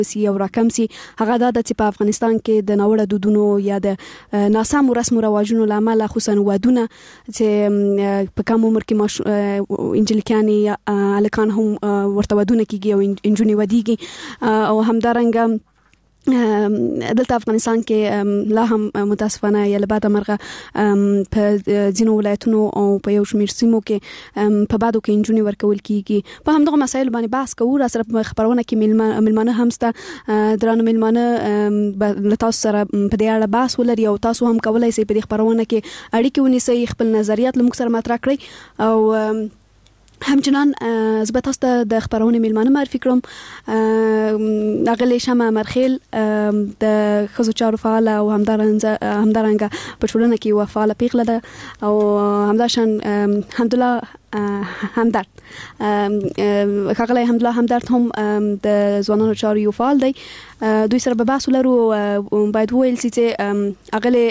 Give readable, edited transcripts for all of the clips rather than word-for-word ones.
سی او راکم سي هغه د په افغانستان کې د ناوړه دودونو یا د ناسم رسم او رواجونو لامل خصوصا ودونه چې په کم عمر کې انجلیکاني الکان هم ورته ودونه کیږي او انجونی ودیږي او همدارنګه دلته افغانستان کې لا هم متاسفانه یا لبعد مرغه په ځینو ولایتونو او په یو شمېر سیمو کې په بادو کې انجونی ورکول کیږي په همدغه مسایل باندې بحث کوو را سره په خبرونه کې ملمانه همسته درانه ملمانه له تاسو سره په دې اړه بحث ولري او تاسو هم کولای شئ په دې خبرونه کې اړیکې ونیسئ خپل نظریات له موږ سره مطرح کړئ او همچنان زه تاسو ته د خبرونه میلمانه معرفي کړم اغلی شمع مرخیل د ښځو چارو فعاله او همدارنګه په ټولنه کې یوه فعاله پیغله ده او همداشان حمدالله همدرد ښاغلی حمدالله همدرد هم د ځوانانو چارو یو فعال دی دوی سره به بحث ولرو باید وویل سي چې اغلی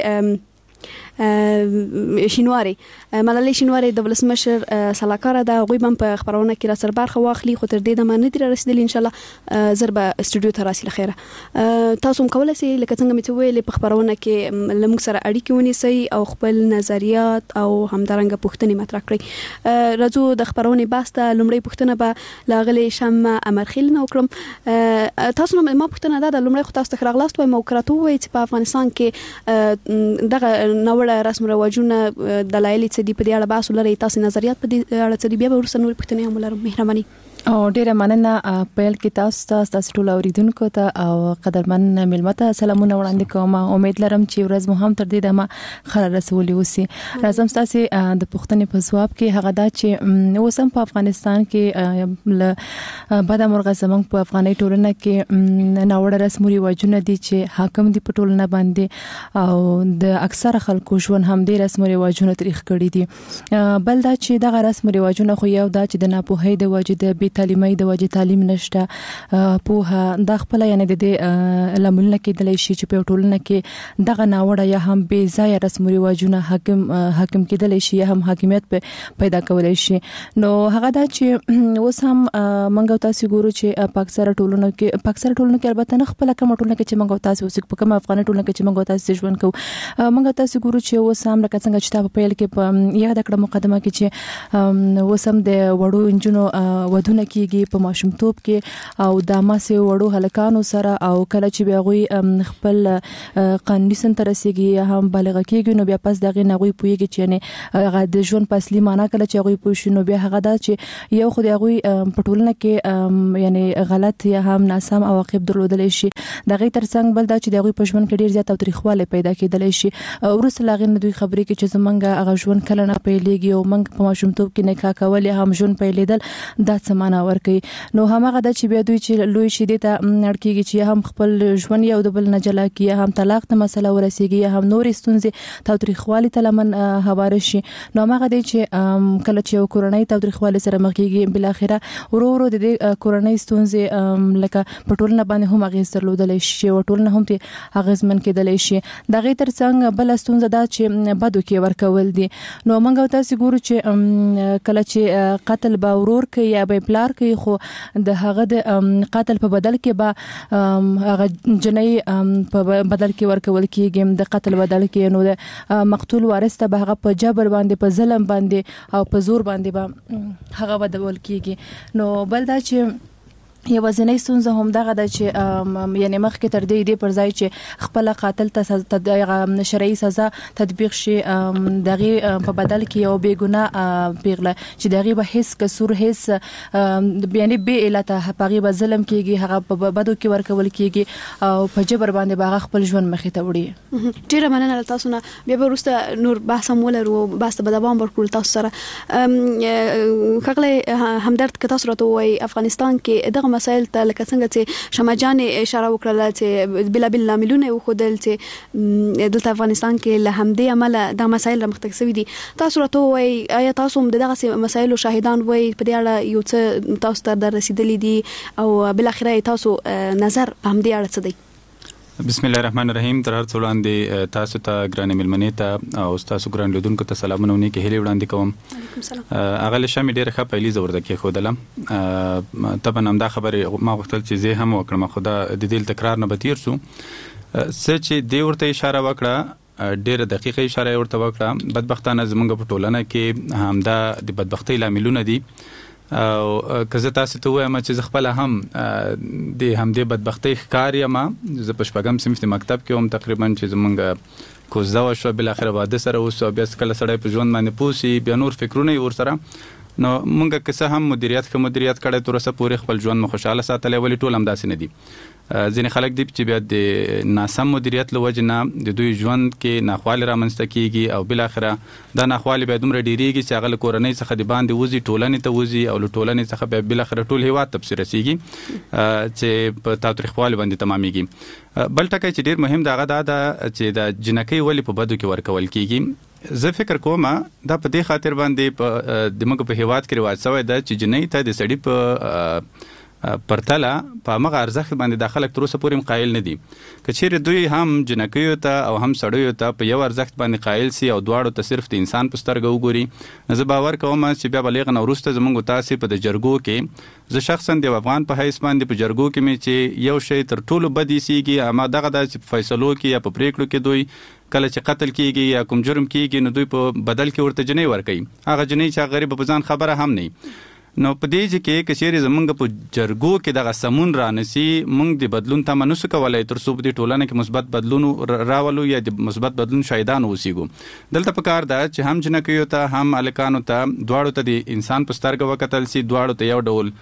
شینواری ملالۍ شینواری د ولسمشر سلاکار ده هغوی هم په خبرونه کې را سره برخه واخلي خو تر دې دمه نه دي رسیدلي ان شاء الله زر به استودیو ته راسي لخيره تاسو هم کولای شئ لکه څنګه مې ته ویلې په خبرونه کې له موږ سره اړیکې ونیسئ او خپل نظریات او همدارنګه پوښتنې مطرح کړئ راځو د خبرونې بحث ته لومړی پوښتنه به له اغلې شمع امرخیل نه وکړم تاسو نو ما پوښتنه ده لومړی خو تاسو ته راغلاست وایم او کراتو وایي چې په افغانستان کې دغه نوړه رسم رواجونه دلایل څه دي په دې اړه بحث ولرئ تاسو نظریات په دې اړه څه دي بیا به ورسره نور پوښتنې هم ولرم مهرباني او ډیره مننه پیل کې تاسو ټول اوریدونکو ته او قدرمن ملمته سلامونه وړاندې کوم امید لرم چې ورځ مو هم تر دې دمه خیر رسولي وسی راځم تاسو د پوښتنې په جواب کې هغه دا چې اوسم په افغانستان کې له بعد مرغه زمنګ په افغاني ټولنه کې ناوړه رسم رواجونه دي چې حاکم دي په ټولنه باندې او د اکثره خلکو ژوند هم د رسم رواجونه تاریخ کړی دي بل دا چې دغه رسم رواجونه خو یو دا چې د ناپوهۍ د وجې د تعلیمي د وجه تعلیم نشته په د خپل یعنی د لاملونه کې د لشي چې په ټولنه کې دغه ناوړه یا هم بے ځای رسم او رواجونه حاکم کېدل شي یا هم حاکمیت پیدا کولای شي نو هغه دا چې اوس هم منګو تاسو ګورو چې پاکستان ټولنه کې البته نه خپل کوم ټولنه کې چې منګو تاسو اوس په کوم افغان ټولنه کې چې منګو تاسو ژوند کوو منګو تاسو ګورو چې اوس هم لکه څنګه چې تاسو په پیل کې په یاد کړه مقدمه کې چې اوس هم د وړو انجونو ودونه کیږي په ماشومتوب کې او د ماسه وړو هلکانو سره او کله چې بیا غوي خپل قانوني سن ترسيږي یا هم بالغ کیږي نو بیا پس دغه نغوي پويږي چې نه هغه د ژوند په اصلي معنی کله چې غوي پوه شي نو بیا هغه دا چې یو خو د غوي په ټولنه کې یعنی غلط یا هم ناسم عواقب درلودل شي دغه ترڅنګ بل دا چې د غوي په ژوند کې ډیر زیات تاریخواله پیدا کېدل شي ورسره لاغې نه دوی خبرې کې چې زمونږ هغه ژوند کله نه پیلېږي او موږ په ماشومتوب کې نه کاکول هم ژوند پیلېدل دا سمانه ورکي نو همغه د چې بیا دوی چې لوی شي د نړکیږي چې هم خپل ژوند یو د بل نه جلا کی هم طلاق ته مسله ورسیږي یا هم نور ستونزې تاریخوالي تلمن هوار شي نو هغه د چې کله چې کورنۍ تاریخوالي سره مخ کېږي بل اخره ورو د کورنۍ ستونزې لکه پټولنه باندې هم هغه درلودل شي او ټولنه هم ته هغه زمن کېدل شي دغه ترڅنګ بل ستونزه دا چې بدو کې ورکول دي نو موږ تاسو ګورو چې کله چې قتل به ورور کوي یا به پلار کوي خو د هغه د قتل په بدل کې به هغه جنۍ په بدل کې ورکول کېږي د قتل بدل کې نو د مقتول وارث ته به هغه په جبر باندې په ظلم باندې او په زور باندې به هغه بدل کېږي نو بل دا چې یو ځنې ستونزه هم دغه د چې یعنی مخکې تر دې پر ځای چې خپل قاتل ته شرعي سزا تطبیق شي دغه په بدل کې یو بے ګناه پیغله چې دغه به هیڅ قصور هیڅ یعنی بے علت هغه به ظلم کیږي هغه په بدو کې ورکول کیږي او په جبر باندې باغ خپل ژوند مخې ته وړي ډیره مننه تاسو نه بیا ورسته نور بحث مولر او بحث به دوام ورکول تاسو سره خغله همدرد که تاسو راته وای افغانستان کې دغه مسائل ته لکه څنګه چې شمجان اشاره وکړه چې بلا بلا مليونه وخدل چې دلته افغانستان کې له همدې عمله د مسائل مختلف شوي دي تاسو راته وای آیا تاسو هم دغه مسائل شاهدان وای په دې اړه یو څه تاسو ته در رسیدلې دي او بل اخره تاسو نظر په همدې اړه څه دی بسم الله الرحمن الرحیم. تر هر څه وړاندې تاسو ته ګرانې مېلمنې ته او تاسو ګران لیدونکو ته سلامونه ونیکې هیلې وړاندې کوم. وعلیکم السلام. هغه له شمې ډېره ښه پیلي زه ورته کېښودله. طبعا همدا خبرې ما غوښتل چې زه هم وکړم، خو دا د دې تکرار نه به تېر سو. څه چې دې ورته اشاره وکړه ډېره دقیقه اشاره یې ورته وکړه. بدبختانه زموږ په ټولنه کې همدا د بدبختۍ لاملونه دي. او که زه تاسو ته وایم چې زه خپل هم د همدې بدبختۍ ښکار یم. زه په 8م صنف د مکتب کې هم تقریبا چې زمونږ کوزده وشوه، بالاخره واده سره وسو، بیا کله سړی په ژوند باندې پوه سي، بیا نور فکرونه یې ورسره. نو مونږ که څه هم مدیریت کړی تر اوسه پورې خپل ژوند مو خوشحاله ساتلی، ولې ټول همداسې نه دي. ځینې خلک دي چې بیا د ناسم مدیریت له وجې نه د دوی ژوند کې ناخوالې رامنځته کیږي او بالاخره دا ناخوالې بیا دومره ډېرېږي چې هغه له کورنۍ څخه د باندې وځي، ټولنې ته وځي او له ټولنې څخه بیا بالاخره ټول هېواد ته پسې رسېږي چې په تاوتریخوالي باندې تمامېږي. بل ټکی چې ډېر مهم دی هغه دا ده چې د جنکۍ ولې په بدو کې ورکول کیږي. زه فکر کوم دا په دې خاطر باندې د موږ په هېواد کې رواج شوی ده چې جنۍ ته د سړي په پرتله په هغه ارزښت باندې دا خلک تر اوسه پورې قایل نه دي. که چیرې دوی هم جنکیو ته او هم سړیو ته په یو ارزښت باندې قایل سي او دواړو ته صرف د انسان په سترګه وګوري، زه باور کوم چې بیا به له هغه نه وروسته زموږ تاسې په د جرګو کې زه شخصا د افغان په حیث باندې په جرګو کې مې چې یو شی تر ټولو بد ایسېږي اما دغه ده چې په فیصلو کې یا په پریکړو کې دوی کله چې قتل کیږي یا کوم جرم کیږي نو دوی په بدل کې ورته جنۍ ورکوي، هغه جنۍ چې غریب په ځان خبره هم نه. نو په دې کې که چیرې زمونږ په جرګو کې دغه سمون رانسي، موږ د بدلون تمه نسو کولی تر څو په دې ټولنه کې مثبت بدلون راولو یا د مثبت بدلون شاهدان اوسېږو. دلته پکار ده چې هم جنکیو ته هم هلکانو ته دواړو ته د انسان په سترګه وکتل سي، دواړو ته یو ډول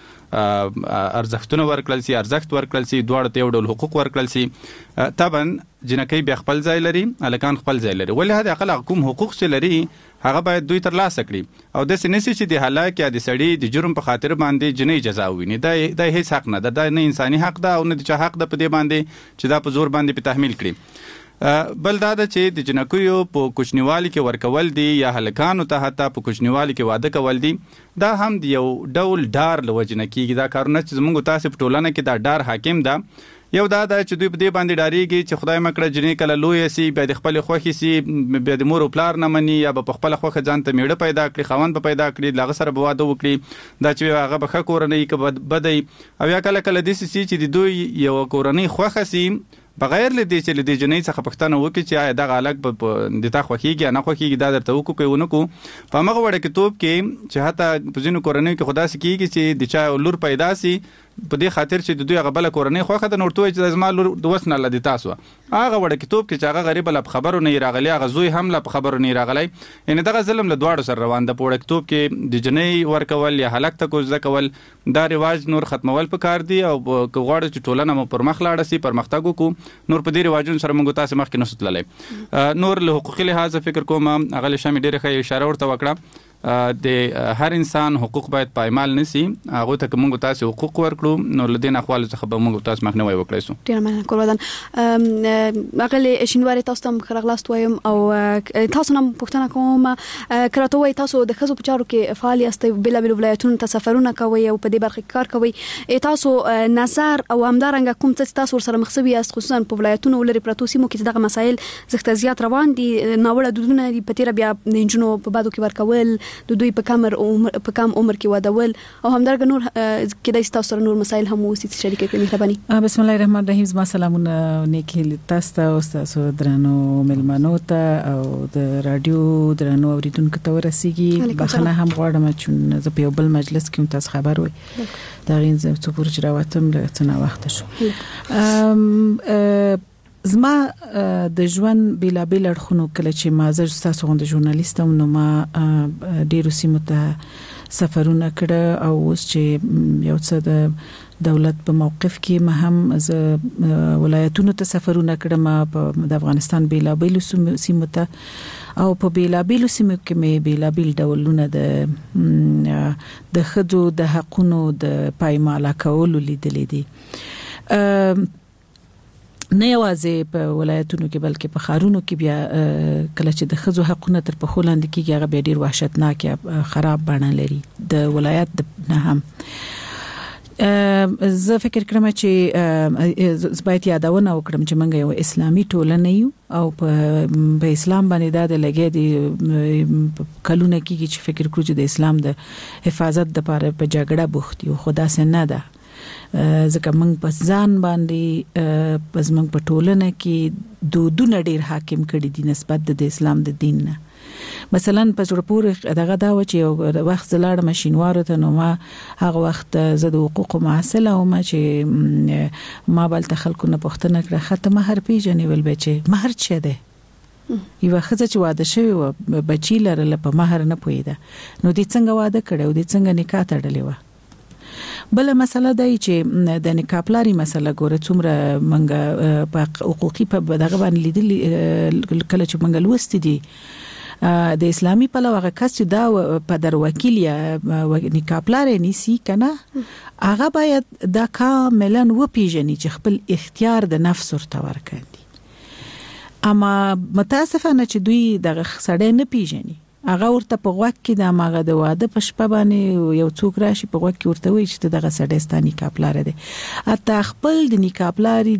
ارزښتونه ورکړل سي، ارزښت ورکړل سي، دواړو ته یو ډول حقوق ورکړل سي. طبعا جنکۍ بیا خپل ځای لري، هلکان خپل ځای لري، ولې حد اقل کوم حقوق چې لري هغه باید دوی ترلاسه کړي او داسې نه سي چې د هلاک یا د سړي د جرم په خاطر باندې جنۍ جزا وویني. دا هیڅ حق نه ده، دا نه انساني حق ده او نه د چا حق ده په دې باندې چې دا په زور باندې په تحمیل کړي. بل دا ده چې د جنکیو په کوچنیوالي کې ورکول دي یا هلکانو ته حتی په کوچنیوالي کې واده کول دي، دا هم د یو ډول ډار له وجې نه کیږي. دا کارونه چې زموږ تاسې په ټولنه کې دا ډار حاکم ده. یو دا ده چې دوی په دې باندې ډارېږي چې خدای مکړه جنۍ کله لویه سي، بیا د خپلې خوښې سي، بیا د مور او پلار نه مني یا به په خپله خوښه ځان ته میړه پیدا کړي، خاوند به پیدا کړي، له هغه سره به واده وکړي، دا چې هغه به ښه کورنۍ که بده وي. او یا کله داسې سي چې د دوی یوه کورنۍ خوښه سي بغیر له دې چې له دې جنۍ څخه پوښتنه وکړي چې آیا دغه هلک د تا خوښېږي یا نه خوښېږي، دا درته وکړو که ونه کړو. په همغه وړکتوب کې چې حتی په ځینو کورنیو کې خو داسې کېږي چې د چا لور پیدا سي په دې خاطر چې د دوی هغه بله کورنۍ خوښه ده، نو ورته وایي چې زما لور د وس نه الله د تاسو هغه وړکتوب کې چې هغه غریبه لا په خبرو نه یې راغلی، هغه زوی هم لا په خبرو نه یې راغلی. یعنې دغه ظلم له دواړو سره روان ده. په وړکتوب کې د جنۍ ورکول یا هلک ته کوزده کول دا رواج نور ختمول پکار دي او که غواړو چې ټولنه مو پر مخ لاړه سي، پرمختګ وکړو، نور په دې رواجونو سره موږ تاسې مخکې نسو تللی. نور له حقوقي لحاظه فکر کوم هغه له شمې ډېرې ښه اشاره ورته وکړه. د هر انسان حقوق باید پایمال نسی، هغه ته موږ تاسو حقوق ورکړو نو لدین اخوال څخه به موږ تاسو مخنیوي وکړای سو. ډیر مننه کوردان. هغه شینواري تاسو ته خرغلاست وایم او تاسو نن پوښتنه کوم کراته وای تاسو د خزو په چارو کې فعال یاست، بل بل ولایتونو ته سفرونه کوي او په دې برخه کې کار کوي. تاسو نظر او همدارنګه کوم څه تاسو سره مخسوي یاست خصوصا په ولایتونو ولري پروتو سیمو کې دغه مسایل زخت زیات روان دي، ناوړه دودونه په تیر بیا د انجونو په بادو کې ورکول، د دوی په کم عمر کې ودول او همدارنګه نور کېدای تاسو سره نور مسایل هم وسی شریک کړئ. مهرباني. بسم الله الرحمن الرحیم. زما سلامونه نیکی تاسو ته او تاسو درنو ملمنو ته او د رادیو درنو اوریدونکو ته ورسیږي. بخنه هم غواړم چې زه په یو بل مجلس کې تاسو خبر وي دا غین زه څو پورې راوتم له څه وخت شو. زما د ژوند بیلابیل اړخونو کله چې ما زه تاسو غوندې ژورنالیستم نو ما ډیرو سیمو ته سفرونه کړه او اوس چې یو څه د دولت په موقف کې ما هم زه ولایتونو ته سفرونه کړم، د افغانستان بیلابیل سیمو ته او په بیلابیل سیمو کې مې بیلابیل ډولونه د ښځو د حقونو د پایماله کولو لیدلې دي. نه یوازې په ولایتونو کې بلکې په ښارونو کې بیا کله چې د ښځو حقونه تر پښو لاندې کېږي هغه بیا ډېر وحشتناک یا خراب بڼه لري د ولایت نه هم. زه فکر کوم چې باید یادونه وکړم چې موږ یو اسلامي ټولنه یو او په اسلام باندې د لګي دي کلونه کې چې فکر کړو چې د اسلام د حفاظت لپاره په جګړه بوخت یو خدا سينه ده ځکه موږ په ځان باندې پس موږ په ټولنه کې دودونه ډیر حاکم کړي دي نسبت د اسلام د دین نه. مثلا په جوړپور دغه دا و چې وخت زلاړ ماشينوارو ته نو ما هغه وخت زه د حقوق معاصله او ما چې ما بل تخلکو نه پښتنه کړه ختمه مہر پیژنې ول بچي مہر څه ده یو خزه چې واده شوی و بچی لرله په مہر نه پویده نو دې څنګه واده کړو دې څنګه نکاح تړلې و. بل مسله دی چې د نکاح پلاری مسله ګوره څومره منګه په حقوقي په دغه باندې لیدل کله چې منګه لوستي دي د اسلامي په لوغه کس چې دا په در وکیل یا نکاح پلار نیسی کنه هغه باید دا کاملا و پیژني چې خپل اختیار د نفس ورته ورکړي اما متاسفانه چې دوی د سړی نه پیژني هغه ورته په وخت کې د ماغه د واده په شپه باندې یو څوک راشي په وخت کې ورته وایي چې دغه سړی ستاني کاپلار دی اته خپل د نکاپلاري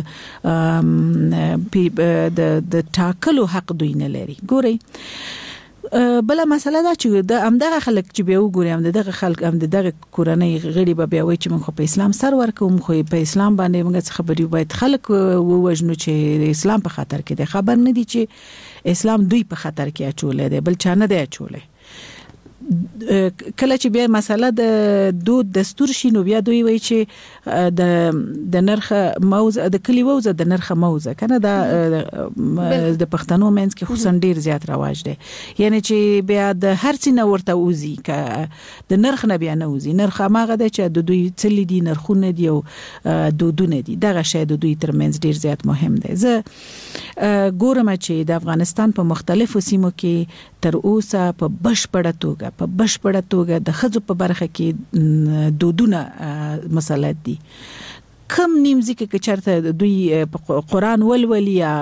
د ټاکلو حق دوی نه لري. ګوري بل مسله دا چې د امدغه خلک چې به وګوري دغه خلک دغه کورنۍ غړي به بیا وایي چې موږ په اسلام سر ورکوم خو په اسلام باندې موږ خبري باید خلک ووجنو چې اسلام په خطر کې دی خبر نه دي چې اسلام دوی په خطر کې اچولې ده بل چا نه دی اچولې. کله چې بیا مسله د دود دستور شي نو بیا دوی وایي چې د نرخ موزه د کلی ووزه د نرخ موزه کنه دا د پښتنو منځ کې خصوصا ډیر زیات رواج دی یعنی چې بیا د هر څه نه ورته وزي ک د نرخ نه بیا نه وزي نرخ ماغه د چې د دوی څلې دي نرخونه دي او دودونه دي دغه شی د دوی ترمنځ ډیر زیات مهم دی. زه ګورم چې د افغانستان په مختلفو سیمو کې تر اوسه په بشپړه توګه د خځو په برخه کې دودونه مسلط دي. کم نیمزي کې چرته دوی قرآن ولولي یا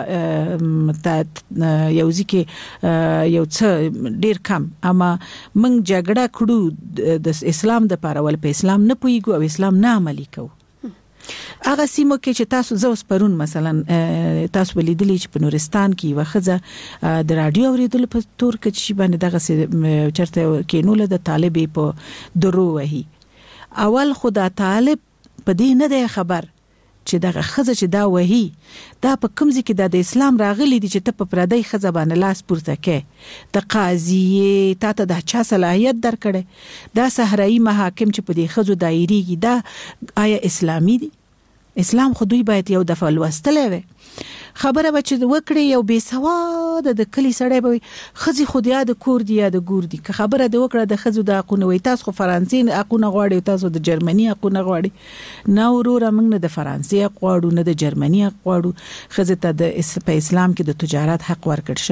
یو ځکه یو څه ډیر کم اما موږ جګړه کړو د اسلام د لپاره ول په اسلام نه پويګو او اسلام نه عملي کوو. هغه سیمو کې چې تاسو زوس پرون مثلا تاسو ولیدلی چې په نورستان کې وخزه د رادیو اوریدل په تور کې چې باندې دغه چرته کینول د طالب په درو وهي اول خدا طالب په دې نه دی خبر چې دغه خزه چې دا وهي دا په کوم ځای کې د اسلام راغلي دي چې ته په پردی خزه باندې لاس پورته کې د قاضي ته د چا صلاحیت درکړي دا صحرایي محاکم چې په دې خزو دایریږي دا آیا اسلامي دي؟ اسلام خو دوی باید یو دفعه لوستلې وي خبره به چې وکړي یو بے سواد د کلی سړی به خزي خو د یاد کور دی یا د ګور دی که خبره د وکړه د خزو د اقونه وي تاسو خو فرانسې اقونه غواړي تاسو د جرمني اقونه غواړي نه وروره موږ نه د فرانسې غواړو نه د جرمني غواړو خزه ته د اسلام کې د تجارت حق ورکړ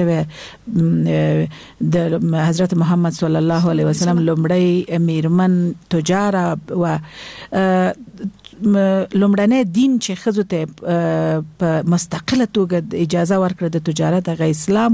شوی د حضرت محمد صلی الله علیه وسلم لومړی میرمن تجاره و لومړنی دین چې خزو ته په مستقله توګه اجازه ورکړه د تجارت غ اسلام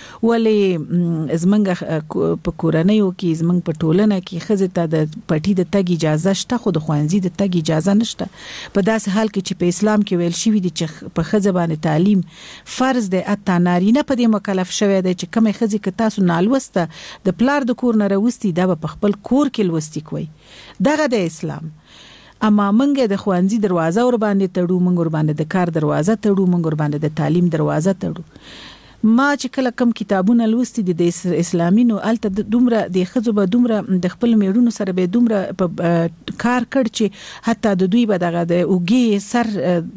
ولې زمنګ په کورنۍ کې زمنګ په ټولنه کې خزه ته د پټي د تګ اجازه شته خو د خوانزي د تګ اجازه نشته په داسې حال کې چې په اسلام کې ویل شوی دي چې په خزه باندې تعلیم فرض دی اته نارینه په دې مکلف شوی دی چې کومه خزه کې تاسو نالوسته د پلار د کور نه راوستي دا په خپل کور کې لوستي کوي دغه د اسلام اما منګه د خوانزي دروازه ور باندې تړو منګ ور باندې د کار دروازه تړو منګ ور باندې د تعلیم دروازه تړو ما چې کله کم کتابونه لوستي دي د اسلامي نو الته دومره د خزو به دومره د خپل میړونو سره به دومره کار کړ چې حتی د دوی به دغه د اوګي سر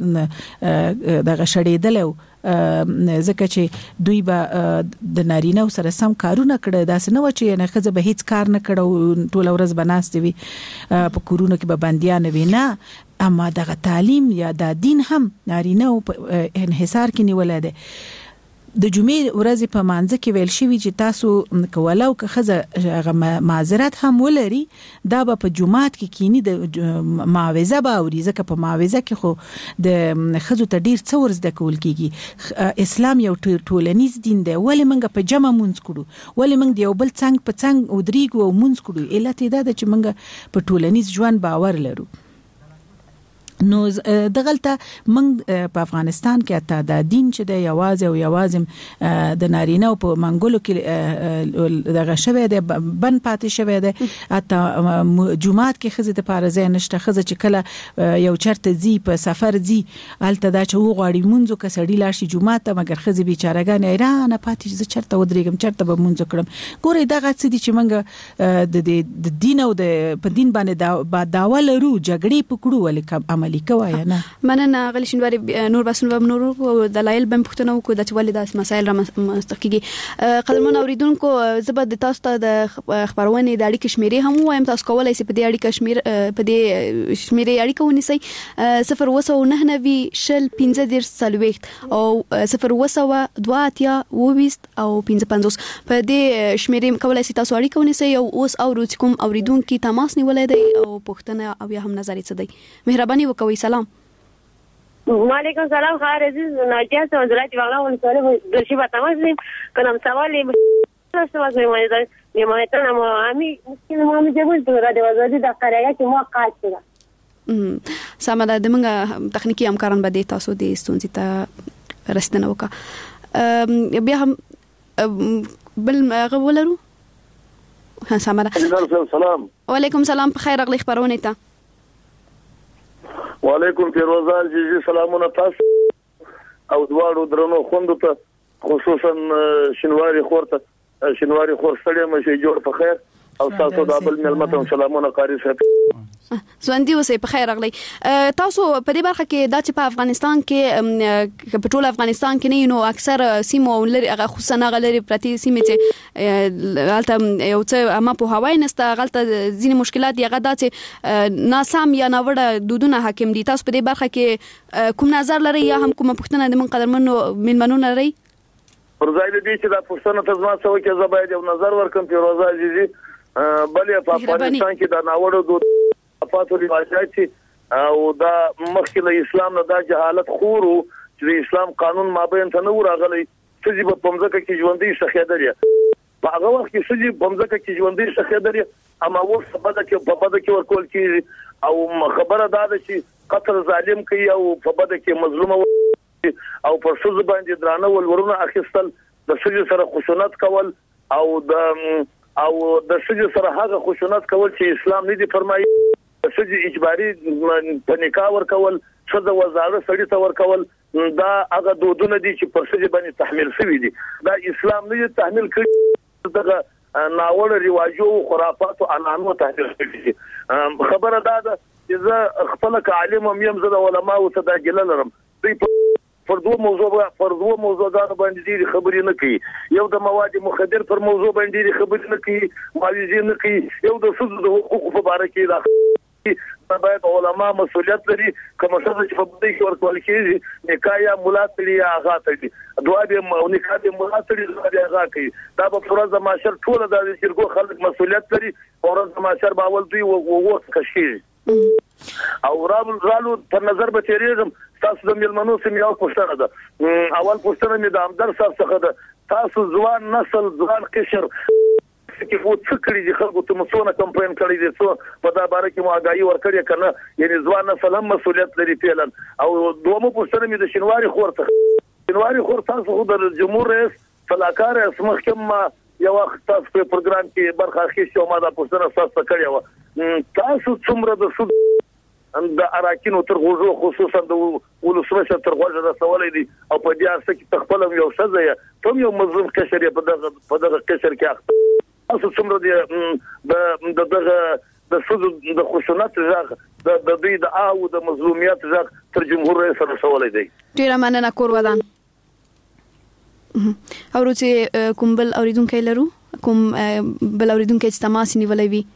دغه شړېدل ځکه چې دوی به د نارینه سره سم کارونه کړه داسې نه و چې نه خزه به هیڅ کار نه کړو ټول ورځ بناستې وي په کورونو کې به بنديان وي نه اما دغه تعلیم یا د دین هم نارینه په انحصار کې نیولای دی. د جمعې ورځې په مانځ کې ویل شوی چې تاسو کولو که خزه معذرت هم ولري دا به په جمعات کې کینی د معاوضه به اوري ځکه په معاوضه کې خو د خزو ته ډیر څه ورزده کول کیږي. اسلام یو ټولنیز دین دی ولې موږ په جمع مونږ کړو ولې موږ یو بل څنګه په څنګه ودریګو او مونږ کړو علت دا چې موږ په ټولنیز ژوند باور لرو نو دغلطه موږ په افغانستان کې اته د دین چې د یوازې د نارینه او په منګولو کې دغه شوه د بن پاتې شوه د اته جمعات کې خزه د پارزه نشته خزه چې کله یو چرته زی په سفر زی الته دا چې وغواړي مونږه کسړی لاشي جمعات ته مګر خزه بیچارهګان ایران پاتې ز چرته ودرېګم چرته به مونږ کړم ګورې دغه څه دي چې موږ د دین او د په دین باندې داوا لرو جګړې پکړو ولې عملي کوي نه مننه غلی شنواری نور بسنو و نور دلایل بم پښتنو کو د چوالي د مسایل را مستقیږي قدرمن اوریدونکو زبد تاسو ته د خبرونه د اړیکې شمیرې هم وایم تاسو کولای شئ په دې اړیکې شمیرې اړیکه ونیسئ 019 شل 15 سلويخت او 020 او 55 په دې شمیرې کولای شئ تاسو اړیکه ونیسئ او اوس اوریدونکو اوریدونکو تماس نیولای دی او پښتنه او یا هم نظر څه دی مهرباني وکوي سلام وعلیکم سلام خیر عزیز ناجیه سوالات والا ونساله دشي بتمازیم کنم سوالی مستوى زي ما يتنا ما عمي مسكين ما مجبول تغادي وزادي د قريه کې ما قاعده سمه د موږ تخنیکی همکاران به د تاسو د ستونزې ته رسیدنه وکړه بیا هم بل غوولرو سمه سلام وعلیکم سلام په خیر اغلی خبرونه ته وعلیکم فیروزال جی سلامونه تاسو او دواړو درنو خوندو ته خصوصا شنواری خور سړی مشه جوړ په خیر او تاسو د بل ملمتون سلامونه قاری صاحب ځوندي اوسې په خیر اغلی تاسو په دې برخه کې د په افغانستان کې په ټول افغانستان کې نه نو اکثر سیمو لري خصوصا غلري پرتی سیمه چې غلطه یو څه اما په هواي نسته غلطه ځینې مشکلات یې غدا چې ناسم یا ناوړه دودونه حاکم دي تاسو په دې برخه کې کوم نظر لري یا هم کوم پښتنه د من قدرمنو لري پر ځای دې چې دا پښتنه تزما څو کې زباید یو نظر ورکم فیروزا جی بلې په افغانستان کې د ناوړو دود افاتو رواجات او دا مخکې اسلام نه دا جهالت خورو چې د اسلام قانون مابین ته نو راغلی چې په پمځکه کې ژوندۍ شخیدري په هغه وخت کې چې پمځکه کې ژوندۍ شخیدري اما و په بده کې ورکول کې او خبره دا ده چې قتل ظالم کوي او په بده کې مظلوم او پر څه باندې درانه ولورونه اخیستل د سجو سره خشونت کول او د سجو سره هغه خشونت کول چې اسلام نه دی فرمایي سجو اجباري په نکاح ور کول څه د وزاره سړی ته ور کول دا هغه دودونه دي چې پر سجو باندې تحمیل شوی دي دا اسلام نه تحمیل کړي دغه ناوړ رواجو خرافات او انانو تحمیل کړي خبره ده چې زه خپل عالم یم زه د علماء او صداقت لرم پر دوه موضوعات باندې دي خبرې نه کوي یو د مواد مخدر پر موضوع باندې خبرې نه کوي ماليزي نه کوي یو د ښځو د حقوقو په اړه کې دا باید علماء مسؤلیت لري کوم څه چې په دې کې ورکول کېږي نکاح یا مولاتړي یا آغا تړي دوه به نکاح د مولاتړي د آغا کوي دا په فرض معاشر ټول د شرکو خلک مسؤلیت لري فرض معاشر باول دوی ووخت کشي او رالو په نظر به تیریږم تاسو د ملمنو سم یو پوښتنه ده اول پوښتنه مې د امدر صاحب څخه ده تاسو ځوان نسل ځوان قشر کې وو څه کړی دي خلکو ته مسونه کمپاین کړی دي څو په دا باره کې ماګایي ورکړي کنه یعنی ځوان نسل هم مسؤلیت لري فعلا او دومره پوښتنه مې د شنواری خور تاسو خو د جمهور رئیس صلاحکار اسمخ کوم یو وخت تاسو په پروګرام کې برخه اخیستو ما دا پوښتنه تاسو کړې و تاسو څومره د سود د اراکینو تر غوږو خصوصا د ولسمشر تر غوږه رسولې دي او په دې اساس کې تخپل یو شزه ته یو مظلوم کشر په دغه کشر کې اخته تاسو څومره د سود د خشونت ځخ د دوی د او د مظلومیت ځخ تر جمهور رئیس رسولې دي ډیر مننه کور ودان اورو چې کوم بل اوریدونکو لرو کوم بل اوریدونکو چې تماس نیولې وي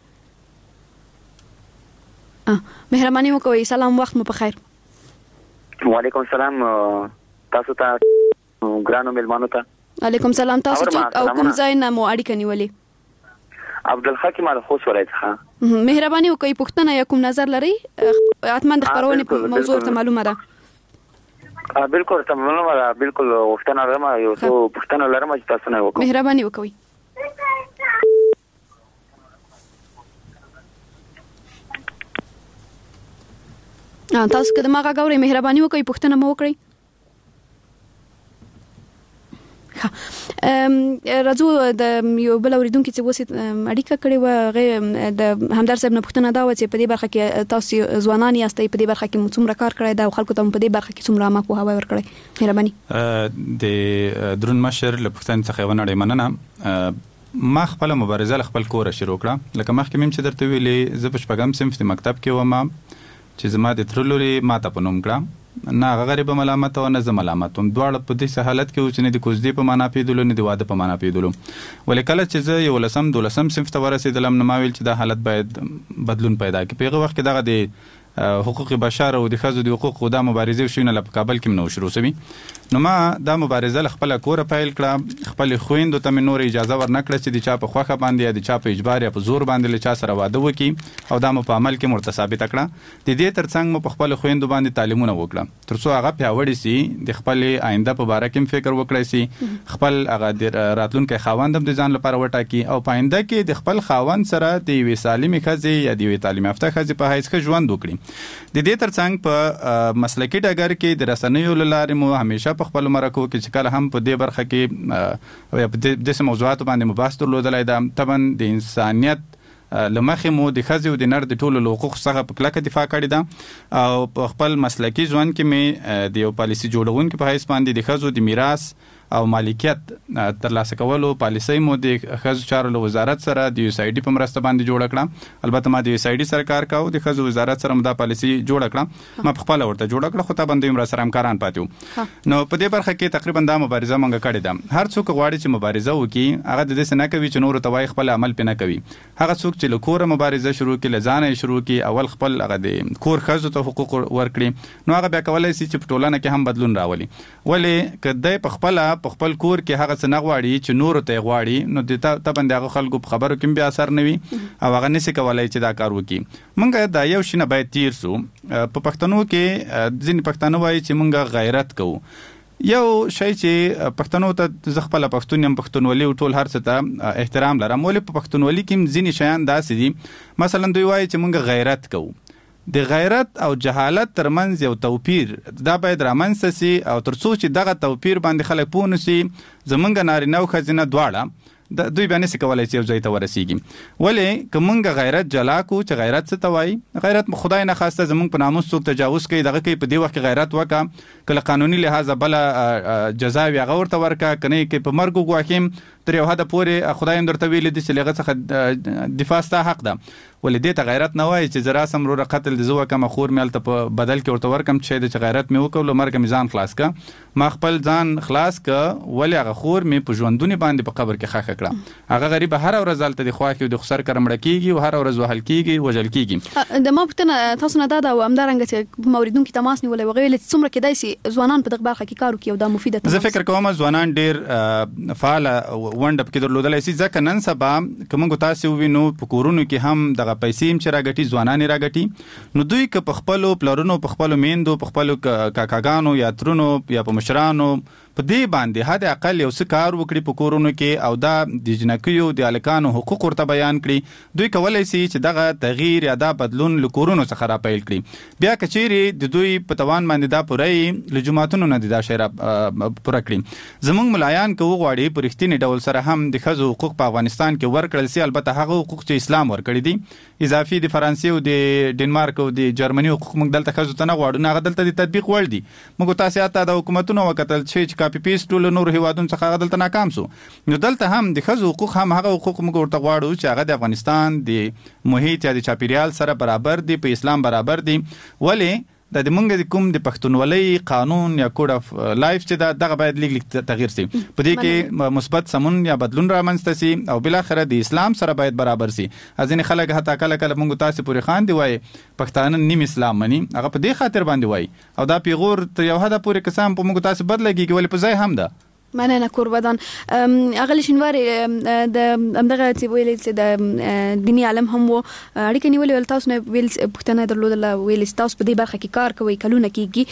مهرباني وکوي سلام وخت مو په خیر وعلیکم السلام تاسو ته ګرانو ملمانو ته علیکم سلام تاسو څوک او کوم ځای نه مو اړیکه نیولې عبدالحکیم الخوس ولایت مهرباني وکوي پښتنه یا کوم نظر لري اتمن د خبرونه په موضوع ته معلومه ده بالکل معلومه ده بالکل وختنه لرم یو څو پښتنه لرم چې تاسو نه وکړو مهرباني وکوي تاسو کله ما غاوري مهرباني وکړئ پوښتنه مو وکړئ. راځو د یو بل اوریدونکو چې وسه اړیکه کړې و غي د همدار صاحب نه پوښتنه دا و چې په دې برخه کې تاسو ځوانان یاستئ په دې برخه کې څومره کار کړی دا خلکو ته په دې برخه کې څومره ما په هوا ور کړی مهرباني. د درون مشر له پښتون څخه ونړې مننه. ما خپل مبارزه خپل کور شروع کړه لکه مخکې مم چې درته ویلې زه په شپږم صنف د مکتب کې وم چې زما د ترلوري ماته پنوم کړه نه غریب ملامت او نه زم ملامت هم دواړه په دې حالت کې چې نه د کوزدي په معنا پیدلو نه د واده په معنا پیدلو ولې کله چې زه یو لسم دولسم صنف ته ورسېدلم نو ما ویل چې دا حالت باید بدلون پیدا کړي. په هغه وخت کې دغه د حقوق بشر او د ښځو د حقوقو د مبارزې شوینه په کابل کې نو شروع شوی. نو ما دا مبارزه خپل کور پیل کړه. خپل خويندو ته نور اجازه ورنکړه چې د چا په خوخه باندې یا د چا په اجبار یا په زور باندې له چا سره واده وکي او دا مو په عمل کې مرتثابت کړه. د دې ترڅنګ مو په خپل خويندو باندې تعلیمونه وکړه ترڅو هغه پیاوړی سي د خپل آینده په اړه کې فکر وکړي سي خپل هغه راتلونکي خاوندم د ځان لپاره وټاکي او په آینده کې د خپل خاوند سره د وی سالمي خزي یا د وی تعلیم یافته خزي په حیث کې ژوند وکړي. د دې ترڅنګ په مسلکي ډګر کې د رسنیو لارې مو همیشه په خپل مرکو کې چې کله هم په دې برخه کې یا په دې موضوعاتو باندې مباحث درلودلای دا طبعا د انسانيت لمخې مو د خزي او د نر د ټولو حقوق څخه په کلکه دفاع کړی دا او په خپل مسلکي ځوان کې مې د یو پالیسي جوړونکو په حیث باندې د خزو د میراث او مالکیت ترلاسه کولو پالیسي مو د خزو چارو وزارت سره د USAID په مرسته باندې جوړ کړه. البته ما د USAID سره کار کاوه د خزو وزارت سره مدا پالیسي جوړ کړه ما په خپل ورته جوړ کړه خو ته باندې امر سره همکاران پاتیو. نو په دې برخه کې تقریبا دا مبارزه مونږ کړې ده. هر څوک غواړي چې مبارزه وکړي هغه د دې نه کوي چې نور ته وای خپل عمل پنه کوي. هغه څوک چې له کور مبارزه شروع کړي لزانه شروع کړي اول خپل هغه د کور خزو ته حقوق ورکړي نو هغه بیا کولای شي چې په ټولنه کې هم بدلون راولي. ولې کله په خپل کور کې هغه څه نه غواړي چې نور ته غواړي نو د ته باندې هغه خلکو په خبرو کې بیا اثر نه وي او هغه نشي کولای چې دا کار وکړي. مونږ دا یو شنه باید تیر سو په پښتنو کې ځینې پښتانه وایي چې مونږ غیرت کوو. یو شی چې پښتنو ته خپل پښتون يم پښتونولي او ټول هر څه ته احترام لرم ولې په پښتونولي کې ځینې شیان داسې دي مثلا دوی وایي چې مونږ غیرت کوو. د غیرت او جهالت ترمنځ یو توپیر دا باید رامنځته سي او ترڅو چې دغه توپیر باندې خلک پوه نشي زمونږ نارینه او ښځینه دواړه دوی باندې څه کولای شي ځای ته ورسیږي. ولې کومه غیرت جلا کو چې غیرت څه توای غیرت خدای نه خواسته زمونږ په ناموس څوک تجاوز کوي دغه کوي په دی وخت غیرت وکا کله قانوني لحاظ بل جزا وی غورته ورکا کني کې په مرګ غواخیم تر یو حد پورې خدای هم درته ویل دي چې لغه څخه دفاع ستا حق ده. ولې دې ته غیرت نه وای چې زرا سم رو قتل د زو کم خور مل ته په بدل کې ورته ورکم چې د غیرت مې وکول مرګ میزان خلاص کا ما خپل ځان خلاص کا ولې هغه خور مې په ژوندونی باندې په قبر کې خاخه کړه. هغه غریب هر ورځ زالته د خواخي او د خسر کرمړ کیږي او هر ورځ وهل کیږي وجل کیږي. د ما پته تاسو نه دا او امدارنګ چې موریدون کې تماس نیولې وغویل څومره کې دایسي ځوانان په دغه برخه کې کار کوي او دا مفیده ده. زه فکر کوم ځوانان ډیر فعال وند کې درلودلای شي ځکه نن سبا کومه تاسو وینو په کورونو کې هم دغه پیسې چې راګټي ځوانان راګټي نو دوی که په خپل پلارونو په خپل میندو په خپل کاکاګانو یا ترونو یا په مشرانو په دې باندې حد اقل یو څه کار وکړي په کورونو کې او دا د جنکیو د الکانو حقوق ورته بیان کړي دوی کولای شي چې دغه تغییر یا دا بدلون له کورونو څخه را پیل کړي. بیا کچيري د دوی په توان باندې دا پورې له جماعتونو نه دا شی را پوره کړي. زمونږ ملایان کو غواړي په رښتینی ډول سره هم د خزو حقوق په افغانستان کې ورکړل سي البته هغه حقوق چې اسلام ورکړي دي اضافي د فرانسې او د ډنمارک او د جرمني حقوق موږ دلته خزو ته نه غواړو نه غدلته د تطبیق ول دي. موږ تاسو ته د حکومتونو وکتل چې کاپی پیسټ ټول نور هیوادونو څخه غدلته ناکام سو نو دلته هم د خزو حقوق هم هغه حقوق موږ ورته غواړو چې هغه د افغانستان د محیط یا د چاپیریال سره برابر دي په اسلام برابر دي. ولې د موږ کوم د پښتونولۍ قانون یا کوډ اف لایف چې دغه باید لیک تغییر شي په دې کې مثبت سمون یا بدلون رامنځته شي او بل اخر د اسلام سره باید برابر شي. ځینې خلک حتی کله موږ تاسو پورې خان دی وای پښتانه نیم اسلام مني هغه په دې خاطر باندې وای او دا پیغور ته یو حد پورې قسم په موږ تاسو بدلږي ولې په ځای هم ده مننه قربان. اغلی شنواری د امدغه چې ویل چې د دینی عالم هم و اړیکه نیولې تاسو نه ویل پښتنه درلودل ویل تاسو په دې برخه کې کار کوي کلونه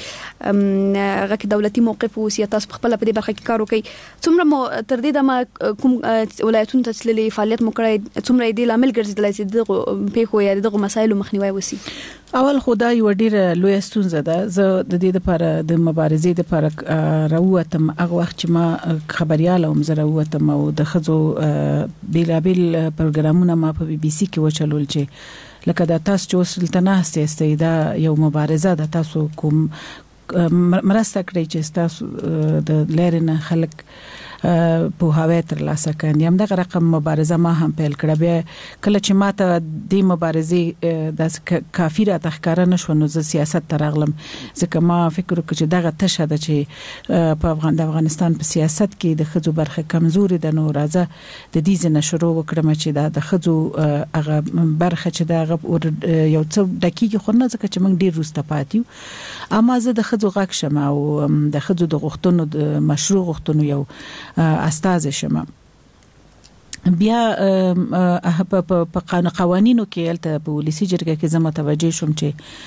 کیږي هغه کې دولتي موقف او سیاست خپل په دې برخه کې کار کوي څومره مو تر دې د ما کوم ولایتونو ته تللي فعالیت مو کړی څومره دې عمل ګرځیدل چې دغه په خو یا دغه مسایلو مخنیوي وسی. اول خدای و ډیر لوی ستونزه ده. زه د دې لپاره د مبارزې لپاره راووتم. هغه وخت چې ما خبريال او زه راووتم او د خزو بیلابل پروګرامونه ما په بي بي سي کې وچلول چې لکه دا تاسو چې وسلطنه هسته دا یو مبارزه ده، تاسو کوم مرسته کړی چې تاسو د لارنه خلک په هوا تر لاسه کاندي. هم دغه رقم مبارزه ما هم پیل کړه. بیا کله چې ما ته د مبارزې د کافی را تخکار نه شو نو زه سیاست ته راغلم، ځکه ما فکر وکړ چې دغه تشه ده چې په افغانستان په سیاست کې د خځو برخه کمزوري ده، نو راځه د دې ځنه شروع وکړم چې د خځو هغه برخه چې دغه یو څه دقیقه خو نه، ځکه چې موږ ډیر روسته پاتیو. اما زه د خځو غږ شم او د خځو د غوښتنو د مشروع غوښتنو یو استاد شمه. بیا په قوانینو کې الته په ولسی جرګه کې زما توجه شوم چې